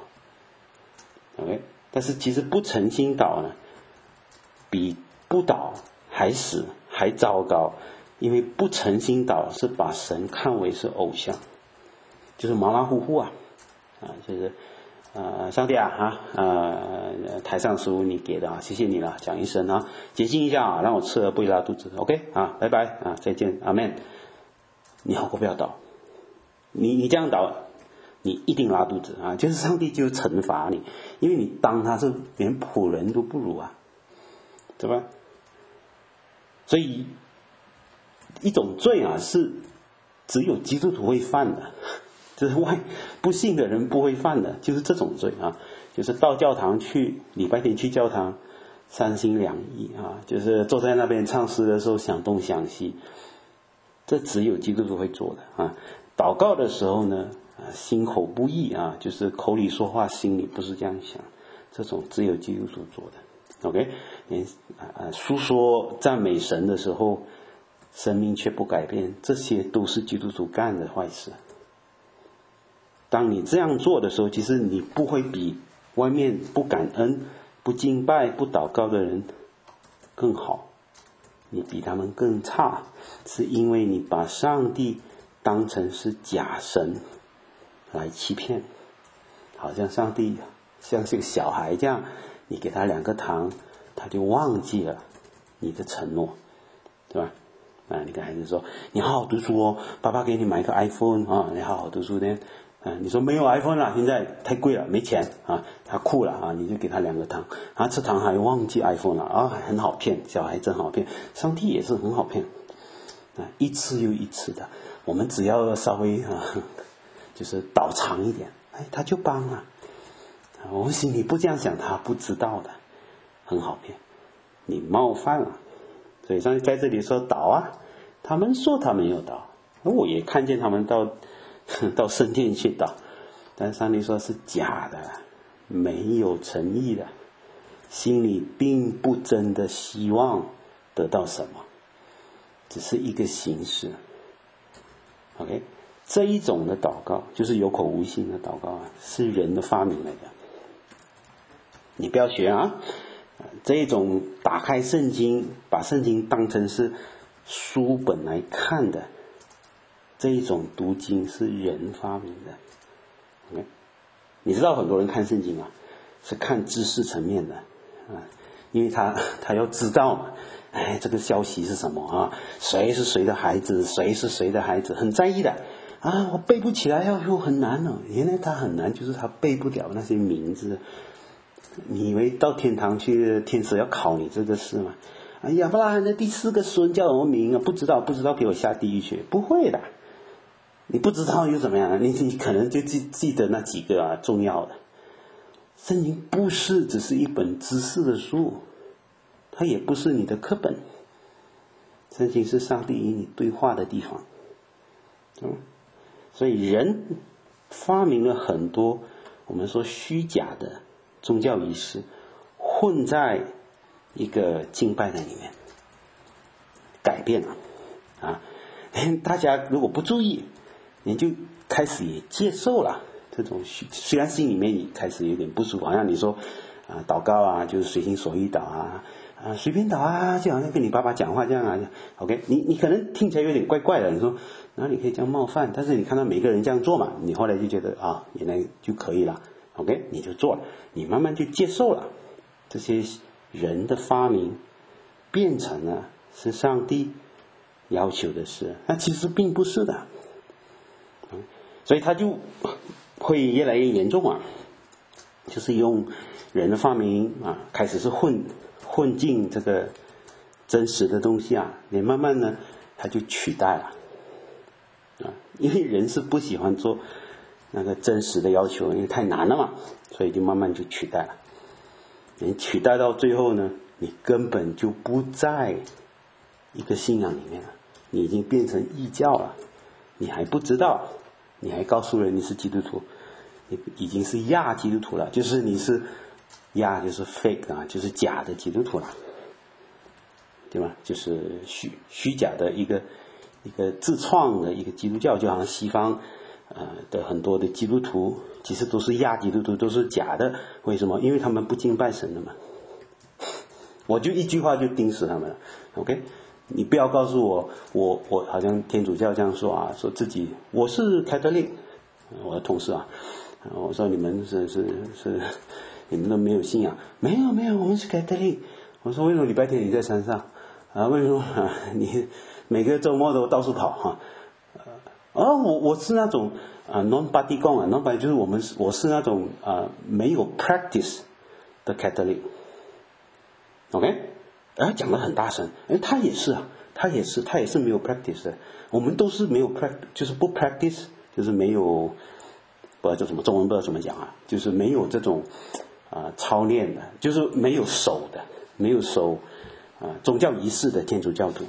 ，OK。但是其实不诚心祷呢，比不祷还死还糟糕，因为不诚心祷是把神看为是偶像，就是马马虎虎啊，啊，就是呃，上帝啊，啊，呃，台上食物你给的啊，谢谢你了，讲一声啊，洁净一下啊，让我吃了不会拉肚子 ，OK 啊，拜拜啊，再见，阿们。你好过不要祷，你你这样祷。你一定拉肚子啊！就是上帝就惩罚你，因为你当他是连仆人都不如啊，对吧？所以一种罪啊，是只有基督徒会犯的，就是外不信的人不会犯的，就是这种罪啊，就是到教堂去，礼拜天去教堂，三心两意啊，就是坐在那边唱诗的时候想东想西，这只有基督徒会做的啊。祷告的时候呢，啊，心口不一啊，就是口里说话，心里不是这样想，这种只有基督徒做的。OK， 你啊诉说赞美神的时候，生命却不改变，这些都是基督徒干的坏事。当你这样做的时候，其实你不会比外面不感恩、不敬拜、不祷告的人更好，你比他们更差，是因为你把上帝当成是假神来欺骗，好像上帝像是个小孩这样，你给他两个糖，他就忘记了你的承诺，对吧？啊，你跟孩子说，你好好读书哦，爸爸给你买一个 iPhone 啊，你好好读书呢。啊，你说没有 iPhone 了，现在太贵了，没钱啊，他哭了啊，你就给他两个糖，啊，吃糖还忘记 iPhone 了啊，很好骗，小孩真好骗，上帝也是很好骗，啊，一次又一次的。我们只要稍微啊，就是倒长一点，哎，他就帮了。我们心里不这样想，他不知道的，很好骗。你冒犯了，所以上帝在这里说祷啊，他们说他们有祷，我也看见他们到到圣殿去祷，但上帝说是假的，没有诚意的，心里并不真的希望得到什么，只是一个形式。OK， 这一种的祷告就是有口无心的祷告啊，是人的发明来的。你不要学啊！这一种打开圣经，把圣经当成是书本来看的，这一种读经是人发明的。OK， 你知道很多人看圣经啊，是看知识层面的啊，因为他他要知道嘛。哎，这个消息是什么啊？谁是谁的孩子？谁是谁的孩子？很在意的啊！我背不起来，要说很难哦。原来他很难，就是他背不了那些名字。你以为到天堂去，天使要考你这个事吗？哎呀，不然那第四个孙叫什么名啊？不知道，不知道，给我下地狱去！不会的，你不知道又怎么样？你你可能就记记得那几个啊重要的。圣经不是只是一本知识的书。它也不是你的课本，圣经是上帝与你对话的地方，嗯，所以人发明了很多我们说虚假的宗教仪式，混在一个敬拜的里面，改变了啊。 大家如果不注意，你就开始也接受了这种，虽然心里面你开始有点不舒服，好像你说啊祷告啊就是随心所欲祷啊啊随便祷啊，就好像跟你爸爸讲话这样啊 ，OK， 你你可能听起来有点怪怪的，你说哪里可以这样冒犯？但是你看到每个人这样做嘛，你后来就觉得啊原来就可以了 ，OK， 你就做了，你慢慢就接受了这些人的发明变成了是上帝要求的事，那其实并不是的，所以他就会越来越严重啊，就是用人的发明啊，开始是混混进这个真实的东西啊，你慢慢呢，他就取代了啊，因为人是不喜欢做那个真实的要求，因为太难了嘛，所以就慢慢就取代了。你取代到最后呢，你根本就不在一个信仰里面了，你已经变成异教了，你还不知道，你还告诉人你是基督徒，你已经是亚基督徒了，就是你是亚就是 fake 啊，就是假的基督徒了，对吧？就是虚虚假的一个一个自创的一个基督教，就好像西方呃的很多的基督徒其实都是亚基督徒，都是假的。为什么？因为他们不敬拜神的嘛。我就一句话就盯死他们了 ，OK？ 你不要告诉我，我我好像天主教这样说啊，说自己我是 Catholic， 我的同事啊，我说你们是是是，你们都没有信仰？没有没有，我们是 Catholic。我说为什么礼拜天你在山上啊？为什么、啊、你每个周末都到处跑哈？哦，我我是那种啊 non-body 供啊 non-body 就是我们我是那种啊没有 practice 的 Catholic。OK， 哎，讲得很大声，哎，他也是啊，他也是，他也是没有 practice 的，我们都是没有 practice， 就是不 practice， 就是没有，不知道叫什么中文不知道怎么讲啊，就是没有这种啊、呃、操练的，就是没有守的，没有守啊、呃、宗教仪式的天主教徒。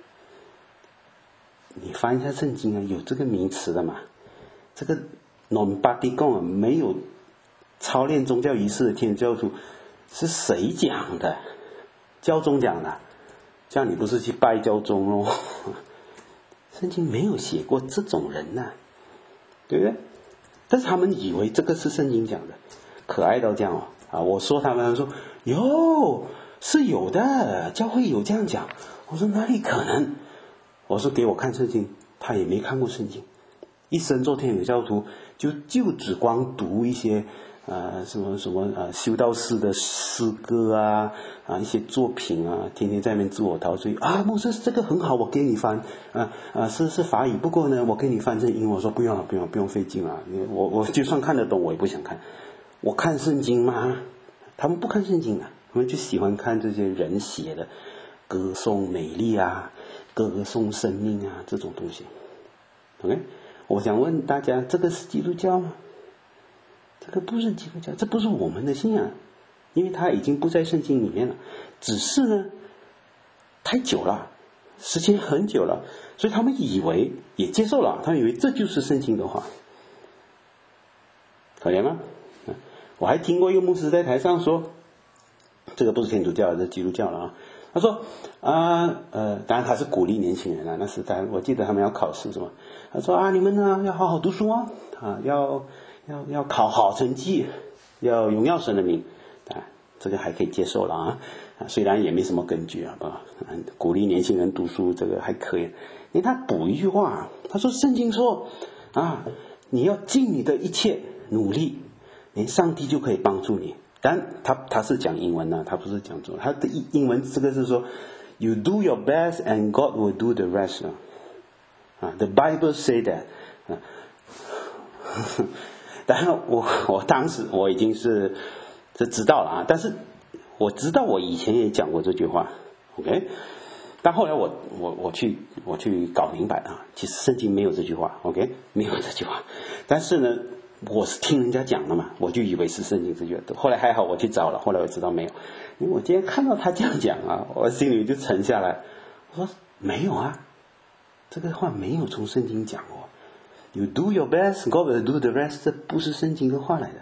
你翻一下圣经啊，有这个名词的嘛？这个 non-body 供没有操练宗教仪式的天主教徒是谁讲的？教宗讲的，这样你不是去拜教宗咯？圣经没有写过这种人呐、啊，对不对？但是他们以为这个是圣经讲的，可爱到这样哦啊！我说他们，他们说有是有的，教会有这样讲。我说哪里可能？我说给我看圣经，他也没看过圣经，一生做天主教徒就就只光读一些。啊，什么什么啊，修道士的诗歌啊，啊，一些作品啊，天天在那边自我陶醉啊。牧师，这个很好，我给你翻啊啊，是是法语，不过呢，我给你翻成英文。我说不用了，不用不用费劲了，我我就算看得懂，我也不想看。我看圣经吗？他们不看圣经的，他们就喜欢看这些人写的歌颂美丽啊，歌颂生命啊这种东西。OK， 我想问大家，这个是基督教吗？这个不是基督教，这不是我们的信仰，因为它已经不在圣经里面了。只是呢，太久了，时间很久了，所以他们以为也接受了，他们以为这就是圣经的话，可怜吗？我还听过一个牧师在台上说，这个不是天主教，是基督教了啊。他说啊呃，当然他是鼓励年轻人啊，那时代我记得他们要考试是吧？他说啊，你们呢要好好读书啊，啊要。要要考好成绩，要荣耀神的名，啊，这个还可以接受了啊，啊虽然也没什么根据啊，啊，鼓励年轻人读书这个还可以。因为他补一句话，他说圣经说啊，你要尽你的一切努力，连上帝就可以帮助你。但他他是讲英文呢、啊，他不是讲中文。他的英文这个是说 ，You do your best and God will do the rest 啊，啊 ，The Bible say that 啊。当然我我当时我已经是是知道了啊，但是我知道我以前也讲过这句话 ，OK， 但后来我我我去我去搞明白啊，其实圣经没有这句话 ，OK， 没有这句话，但是呢，我是听人家讲的嘛，我就以为是圣经这句话，后来还好我去找了，后来我知道没有，因为我今天看到他这样讲啊，我心里就沉下来，我说没有啊，这个话没有从圣经讲过。You do your best, God will do the rest. 这不是圣经的话来的。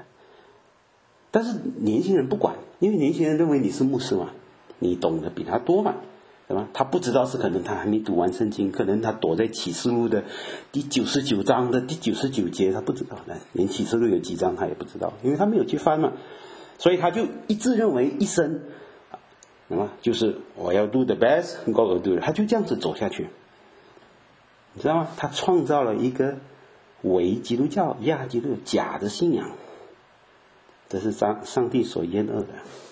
但是年轻人不管，因为年轻人认为你是牧师嘛，你懂得比他多嘛， 对吧？他不知道是可能他还没读完圣经，可能他躲在启示录的第九十九章的第九十九节，他不知道，连启示录有几章他也不知道，因为他没有去翻嘛，所以他就一致认为一生，那么就是我要 do the best God will do， 他就这样子走下去，你知道吗？他创造了一个伪基督教、亚基督假的信仰，这是上上帝所厌恶的。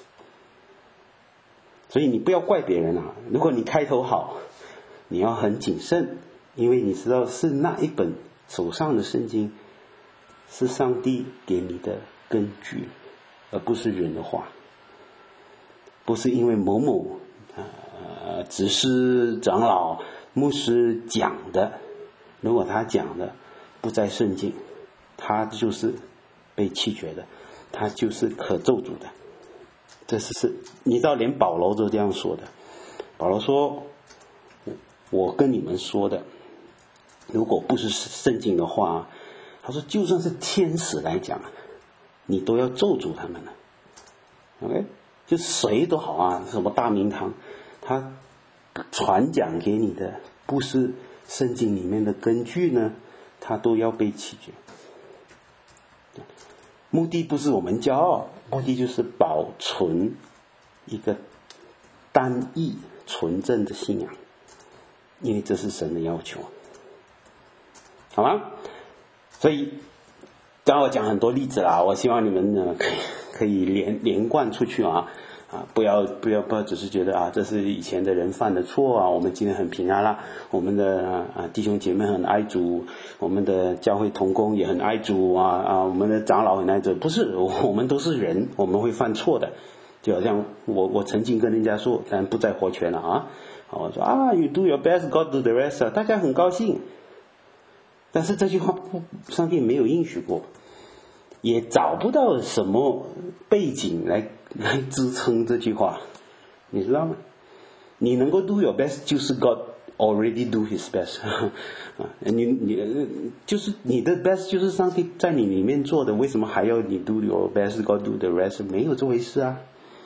所以你不要怪别人啊！如果你开头好，你要很谨慎，因为你知道是那一本手上的圣经是上帝给你的根据，而不是人的话，不是因为某某呃执事、长老、牧师讲的。如果他讲的不在圣经，他就是被弃绝的，他就是可咒诅的。这是是，你知道，连保罗都这样说的。保罗说：“我跟你们说的，如果不是圣经的话，他说就算是天使来讲，你都要咒诅他们了。OK， 就谁都好啊，什么大明堂，他传讲给你的不是圣经里面的根据呢，他都要被弃绝。目的不是我们骄傲。”目的就是保存一个单一纯正的信仰，因为这是神的要求，好吗？所以刚刚我讲很多例子啦，我希望你们呢可以可以连连贯出去啊啊！不要不要不要只是觉得啊这是以前的人犯的错啊，我们今天很平安啦，我们的啊弟兄姐妹很爱主，我们的教会同工也很爱主啊啊，我们的长老很爱主，不是，我们都是人，我们会犯错的。就好像我我曾经跟人家说，但不在活泉了啊，我说啊 you do your best, God do the rest， 大家很高兴，但是这句话上帝没有应许过，也找不到什么背景来来支撑这句话，你知道吗？你能够 do your best 就是 God already do his best 你你就是你的 best 就是上帝在你里面做的，为什么还要你 do your best God do the rest？ 没有这回事啊！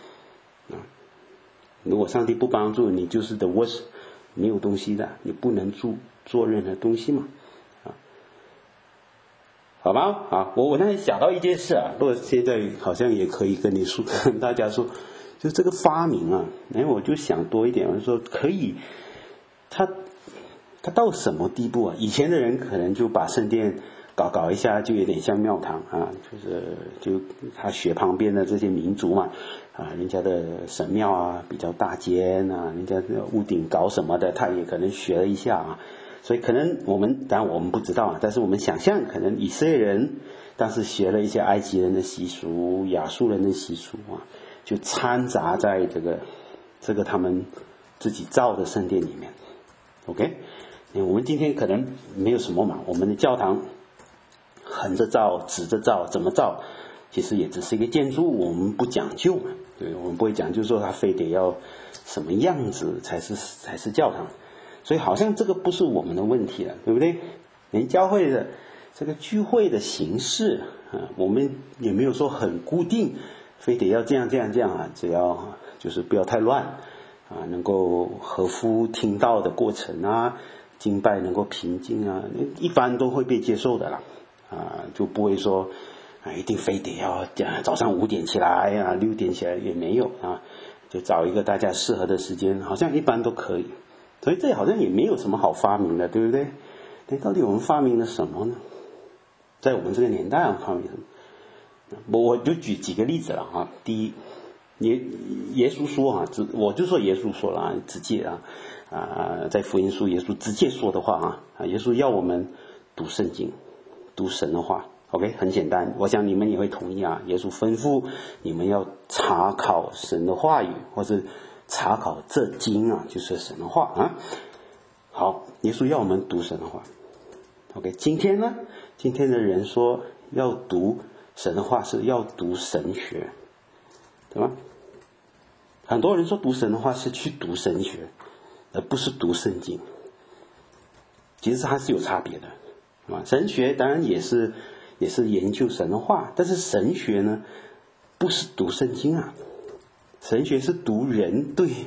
如果上帝不帮助你，就是 the worst， 没有东西的，你不能做做任何东西嘛，啊，好吗？啊，我我那天想到一件事啊，如果现在好像也可以跟你说，跟大家说，就这个发明啊，哎，我就想多一点，我说可以，他他到什么地步啊？以前的人可能就把圣殿搞搞一下，就有点像庙堂啊，就是就他学旁边的这些民族嘛。啊，人家的神庙啊比较大间啊，人家的屋顶搞什么的，他也可能学了一下啊，所以可能我们当然我们不知道啊，但是我们想象可能以色列人当时学了一些埃及人的习俗、亚述人的习俗啊，就掺杂在这个这个他们自己造的圣殿里面。OK， 我们今天可能没有什么嘛，我们的教堂横着造、直着造，怎么造？其实也只是一个建筑，我们不讲究嘛，对，我们不会讲究说它非得要什么样子才是才是教堂，所以好像这个不是我们的问题了，对不对？连教会的这个聚会的形式啊，我们也没有说很固定，非得要这样这样这样啊，只要就是不要太乱啊，能够合乎听道的过程啊，敬拜能够平静啊，一般都会被接受的啦，啊，就不会说。啊，一定非得要早上五点起来啊，六点起来也没有啊，就找一个大家适合的时间，好像一般都可以。所以这好像也没有什么好发明的，对不对？那到底我们发明了什么呢？在我们这个年代啊，发明什么？我我就举几个例子了啊。第一，耶耶稣说啊，只我就说耶稣说了啊，直接啊啊，在福音书耶稣直接说的话啊啊，耶稣要我们读圣经，读神的话。OK， 很简单，我想你们也会同意啊。耶稣吩咐你们要查考神的话语，或是查考这经啊，就是神的话啊。好，耶稣要我们读神的话。OK， 今天呢，今天的人说要读神的话是要读神学，对吧？很多人说读神的话是去读神学，而不是读圣经。其实它是有差别的，啊，神学当然也是。也是研究神的话，但是神学呢，不是读圣经啊，神学是读人对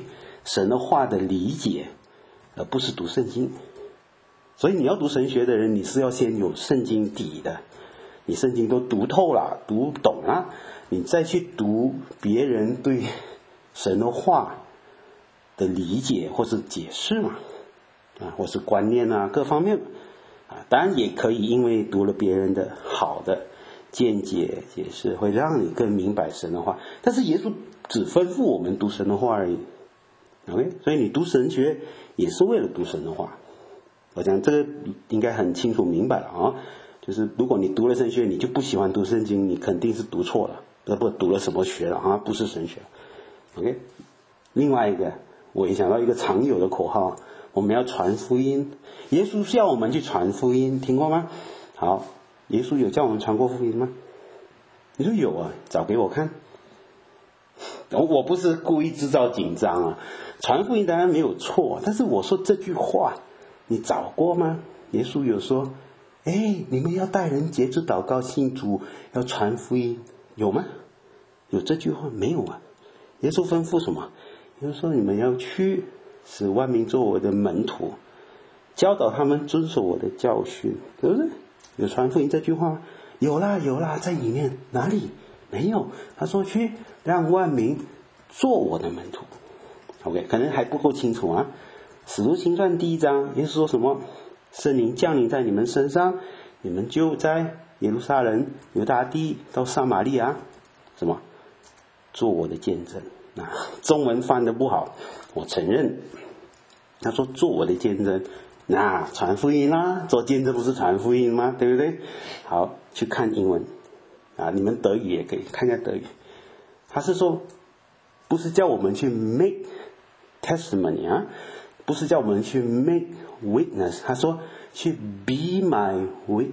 神的话的理解，而不是读圣经。所以你要读神学的人，你是要先有圣经底的，你圣经都读透了，读懂了，你再去读别人对神的话的理解或是解释嘛，啊，或是观念啊，各方面啊，当然也可以因为读了别人的好的见解解释，会让你更明白神的话。但是耶稣只吩咐我们读神的话而已 ，OK？ 所以你读神学也是为了读神的话。我想这个应该很清楚明白了啊，就是如果你读了神学，你就不喜欢读圣经，你肯定是读错了，不不读了什么学了啊，不是神学 ，OK？ 另外一个，我也想到一个常有的口号，我们要传福音。耶稣叫我们去传福音，听过吗？好，耶稣有叫我们传过福音吗？你说有啊，找给我看。我不是故意制造紧张啊，传福音当然没有错，但是我说这句话你找过吗？耶稣有说，哎，你们要带人节制祷告信主，要传福音，有吗？有这句话没有啊？耶稣吩咐什么？耶稣说你们要去，使万民做我的门徒，教导他们遵守我的教训，对不对？有传福音这句话吗？有啦有啦，在里面。哪里？没有。他说去让万民做我的门徒。 OK， 可能还不够清楚啊。使徒行传第一章，耶稣说什么？圣灵降临在你们身上，你们就在耶路撒冷、犹大地到撒玛利亚，什么？做我的见证。啊，中文翻得不好，我承认。他说做我的见证，那传福音啦，做见证不是传福音吗？对不对？好，去看英文啊，你们德语也可以看一下德语。他是说，不是叫我们去 make testimony 啊，不是叫我们去 make witness， 他说去 be my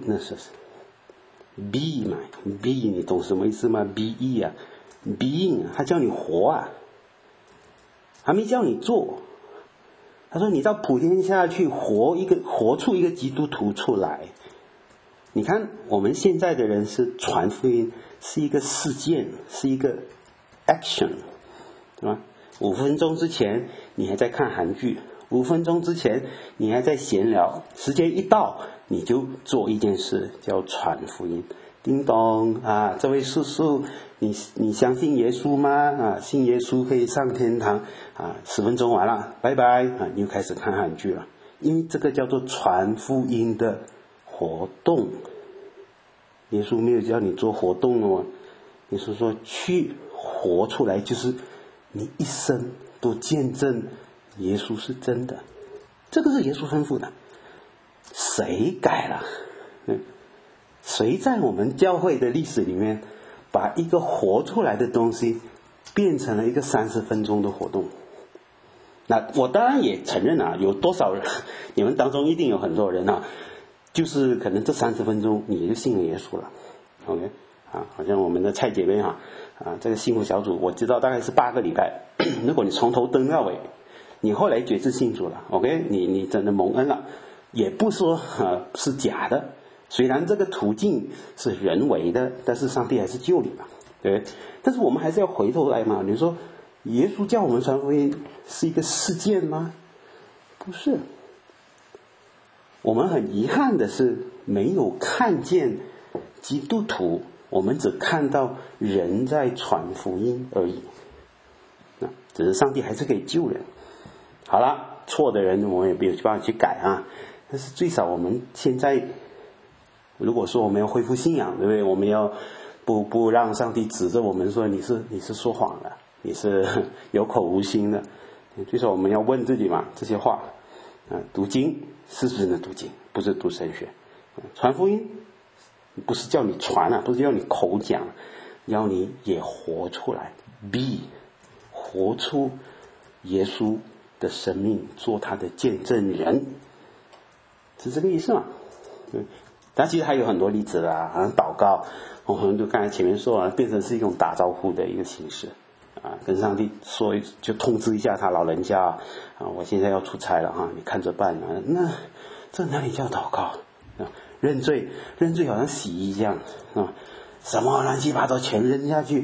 witnesses。be my be 你懂什么意思吗？ be 啊 being 他叫你活啊，还没叫你做。他说你到普天下去活一个活出一个基督徒出来。你看我们现在的人是传福音，是一个事件，是一个 action， 对吧？五分钟之前你还在看韩剧，五分钟之前你还在闲聊，时间一到你就做一件事，叫传福音。叮咚啊，这位叔叔，你你相信耶稣吗？啊，信耶稣可以上天堂啊！十分钟完了，拜拜啊！你又开始看韩剧了，因为这个叫做传福音的活动。耶稣没有叫你做活动哦，耶稣说去活出来，就是你一生都见证耶稣是真的，这个是耶稣吩咐的。谁改了？嗯。谁在我们教会的历史里面把一个活出来的东西变成了一个三十分钟的活动？那我当然也承认啊，有多少人，你们当中一定有很多人啊，就是可能这三十分钟你就信了耶稣了 ，OK 啊，好像我们的蔡姐妹哈啊，这个幸福小组我知道大概是八个礼拜，如果你从头登到尾，你后来决志信主了 ，OK， 你你真的蒙恩了，也不说啊是假的。虽然这个途径是人为的，但是上帝还是救你嘛，对不对？但是我们还是要回头来嘛。你说耶稣叫我们传福音是一个事件吗？不是。我们很遗憾的是没有看见基督徒，我们只看到人在传福音而已。那只是上帝还是可以救人。好了，错的人我们也没有办法去改啊。但是最少我们现在。如果说我们要恢复信仰，对不对？我们要不不让上帝指着我们说你是你是说谎的，你是有口无心的。最少我们要问自己嘛，这些话啊，读经是不是能读经？不是读神学。传福音不是叫你传啊，不是叫你口讲，要你也活出来 ，be 活出耶稣的生命，做他的见证人，是这个意思嘛？对。但其实还有很多例子啦，好像祷告，我们就刚才前面说了，变成是一种打招呼的一个形式啊，跟上帝说就通知一下他老人家啊，我现在要出差了哈，你看着办啊。那这哪里叫祷告啊？认罪，认罪好像洗衣一样啊，什么乱七八糟全扔下去，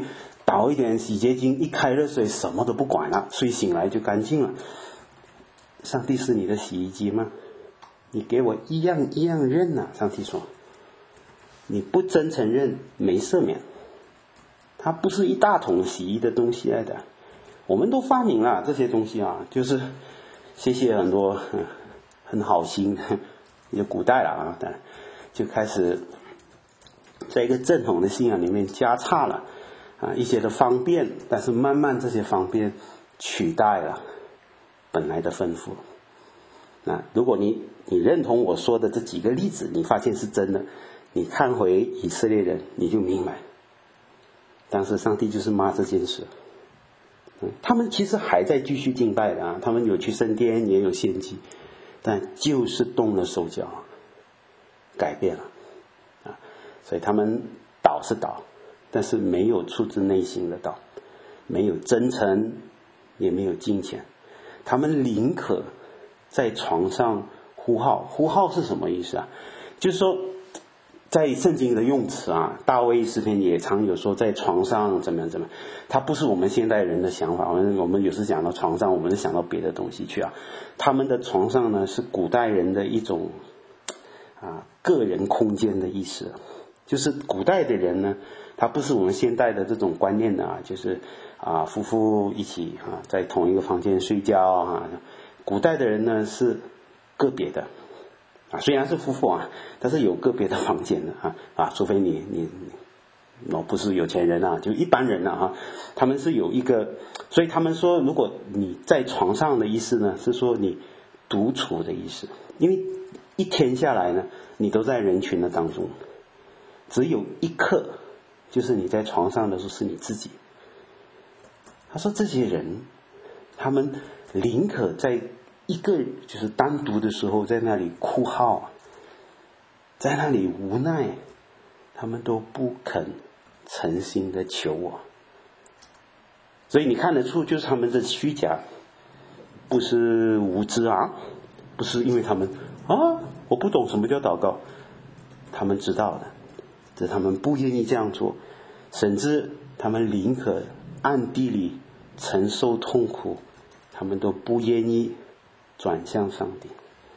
倒一点洗洁精，一开热水，什么都不管了，睡醒来就干净了。上帝是你的洗衣机吗？你给我一样一样认啊！上帝说，你不真诚认，没赦免。它不是一大桶洗衣的东西来的。我们都发明了这些东西啊，就是谢谢很多嗯很好心，就古代了啊，就开始在一个正统的信仰里面加插了啊一些的方便，但是慢慢这些方便取代了本来的吩咐。那如果你你认同我说的这几个例子，你发现是真的，你看回以色列人，你就明白，当时上帝就是骂这件事。嗯，他们其实还在继续敬拜的啊，他们有去圣殿，也有献祭，但就是动了手脚，改变了啊，所以他们祷是祷，但是没有出自内心的祷，没有真诚，也没有金钱，他们宁可在床上呼号。呼号是什么意思啊？就是说在圣经的用词啊，大卫诗篇也常有说在床上怎么样怎么样，它不是我们现代人的想法。我们我们有时讲到床上，我们想到别的东西去啊。他们的床上呢，是古代人的一种啊个人空间的意思，就是古代的人呢，他不是我们现代的这种观念的啊，就是啊夫妇一起啊在同一个房间睡觉啊。古代的人呢是个别的。啊，虽然是夫妇啊，但是有个别的房间的啊啊，除非你你我不是有钱人啊，就一般人啊哈，他们是有一个，所以他们说，如果你在床上的意思呢，是说你独处的意思，因为一天下来呢，你都在人群的当中，只有一刻，就是你在床上的时候是你自己。他说这些人，他们宁可在一个就是单独的时候在那里哭号，在那里无奈，他们都不肯诚心的求我。所以你看得出，就是他们的虚假，不是无知啊，不是因为他们啊我不懂什么叫祷告，他们知道的，只是他们不愿意这样做，甚至他们宁可暗地里承受痛苦，他们都不愿意转向上帝，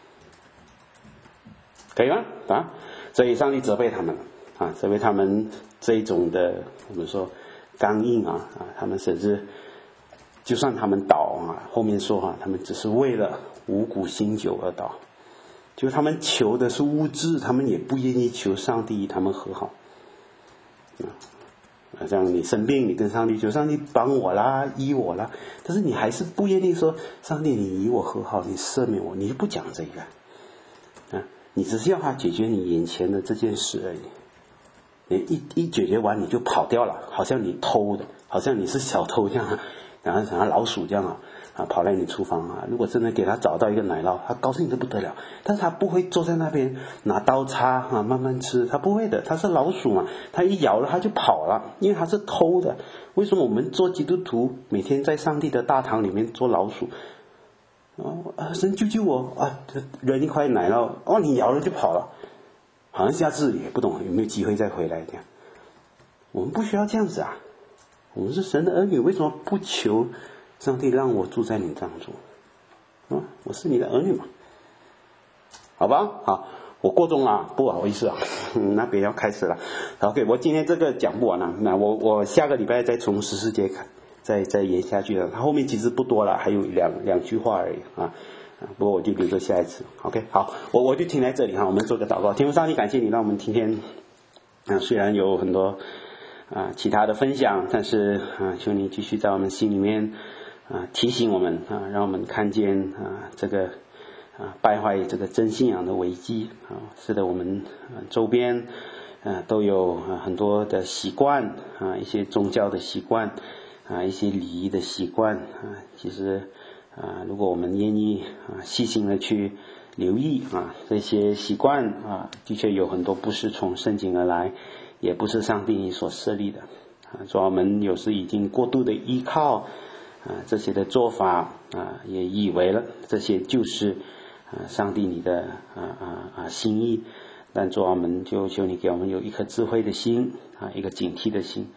可以吗？啊，所以上帝责备他们啊，责备他们这一种的我们说刚硬啊啊，他们甚至就算他们祷啊，后面说啊，他们只是为了五谷新酒而祷，就他们求的是物质，他们也不愿意求上帝与他们和好啊。这样你生病，你跟上帝求上帝帮我啦，医我啦，但是你还是不愿意说上帝你与我和好，你赦免我，你就不讲这个啊，你只是要他解决你眼前的这件事而已。你一一解决完你就跑掉了，好像你偷的，好像你是小偷这样，然后像老鼠这样啊啊跑来你厨房啊。如果真的给他找到一个奶酪，他高兴得不得了，但是他不会坐在那边拿刀叉啊慢慢吃，他不会的，他是老鼠嘛，他一咬了他就跑了，因为他是偷的。为什么我们做基督徒每天在上帝的大堂里面做老鼠？哦啊，神救救我啊！扔一块奶酪，哦，你咬了就跑了，好像下次也不懂有没有机会再回来这样。我们不需要这样子啊，我们是神的儿女，为什么不求上帝让我住在你当中？啊，我是你的儿女嘛，好吧？好，我过重了，不好意思啊，那边要开始了。OK， 我今天这个讲不完了，那我我下个礼拜再从十四节看，再再延下去了。它后面其实不多了，还有两两句话而已啊。不过我就留着下一次。OK， 好，我我就停在这里哈，我们做个祷告。天父上帝，感谢你让我们今天啊，虽然有很多啊其他的分享，但是啊，求你继续在我们心里面啊提醒我们啊，让我们看见啊这个啊败坏这个真信仰的危机啊，使得我们啊周边啊都有啊很多的习惯啊，一些宗教的习惯啊，一些礼仪的习惯啊，其实啊，如果我们愿意啊细心的去留意啊这些习惯啊，的确有很多不是从圣经而来，也不是上帝所设立的啊，所以我们有时已经过度的依靠啊这些的做法啊，也以为了这些就是啊上帝你的啊啊啊心意，但主我们就求你给我们有一颗智慧的心啊，一个警惕的心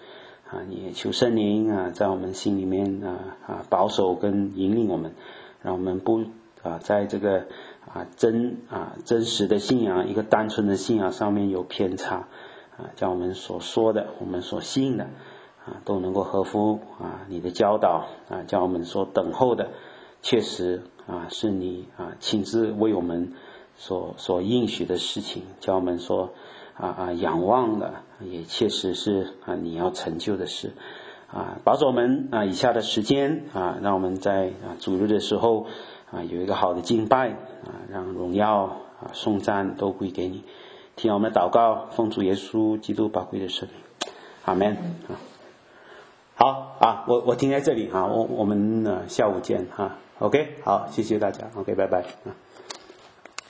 啊，也求圣灵啊，在我们心里面啊啊保守跟引领我们，让我们不啊在这个啊真啊真实的信仰，一个单纯的信仰上面有偏差啊，将我们所说的，我们所信的啊都能够合乎啊你的教导啊，将我们所等候的，确实啊是你啊亲自为我们所所应许的事情，叫我们说啊啊仰望的，也确实是啊你要成就的事啊，保守我们啊以下的时间啊，让我们在啊主日的时候啊有一个好的敬拜啊，让荣耀啊颂赞都归给你，听我们的祷告，奉主耶稣基督宝贵的圣名，阿们啊。好啊，我我停在这里啊，我我们呢下午见哈。OK， 好，谢谢大家。OK， 拜拜啊。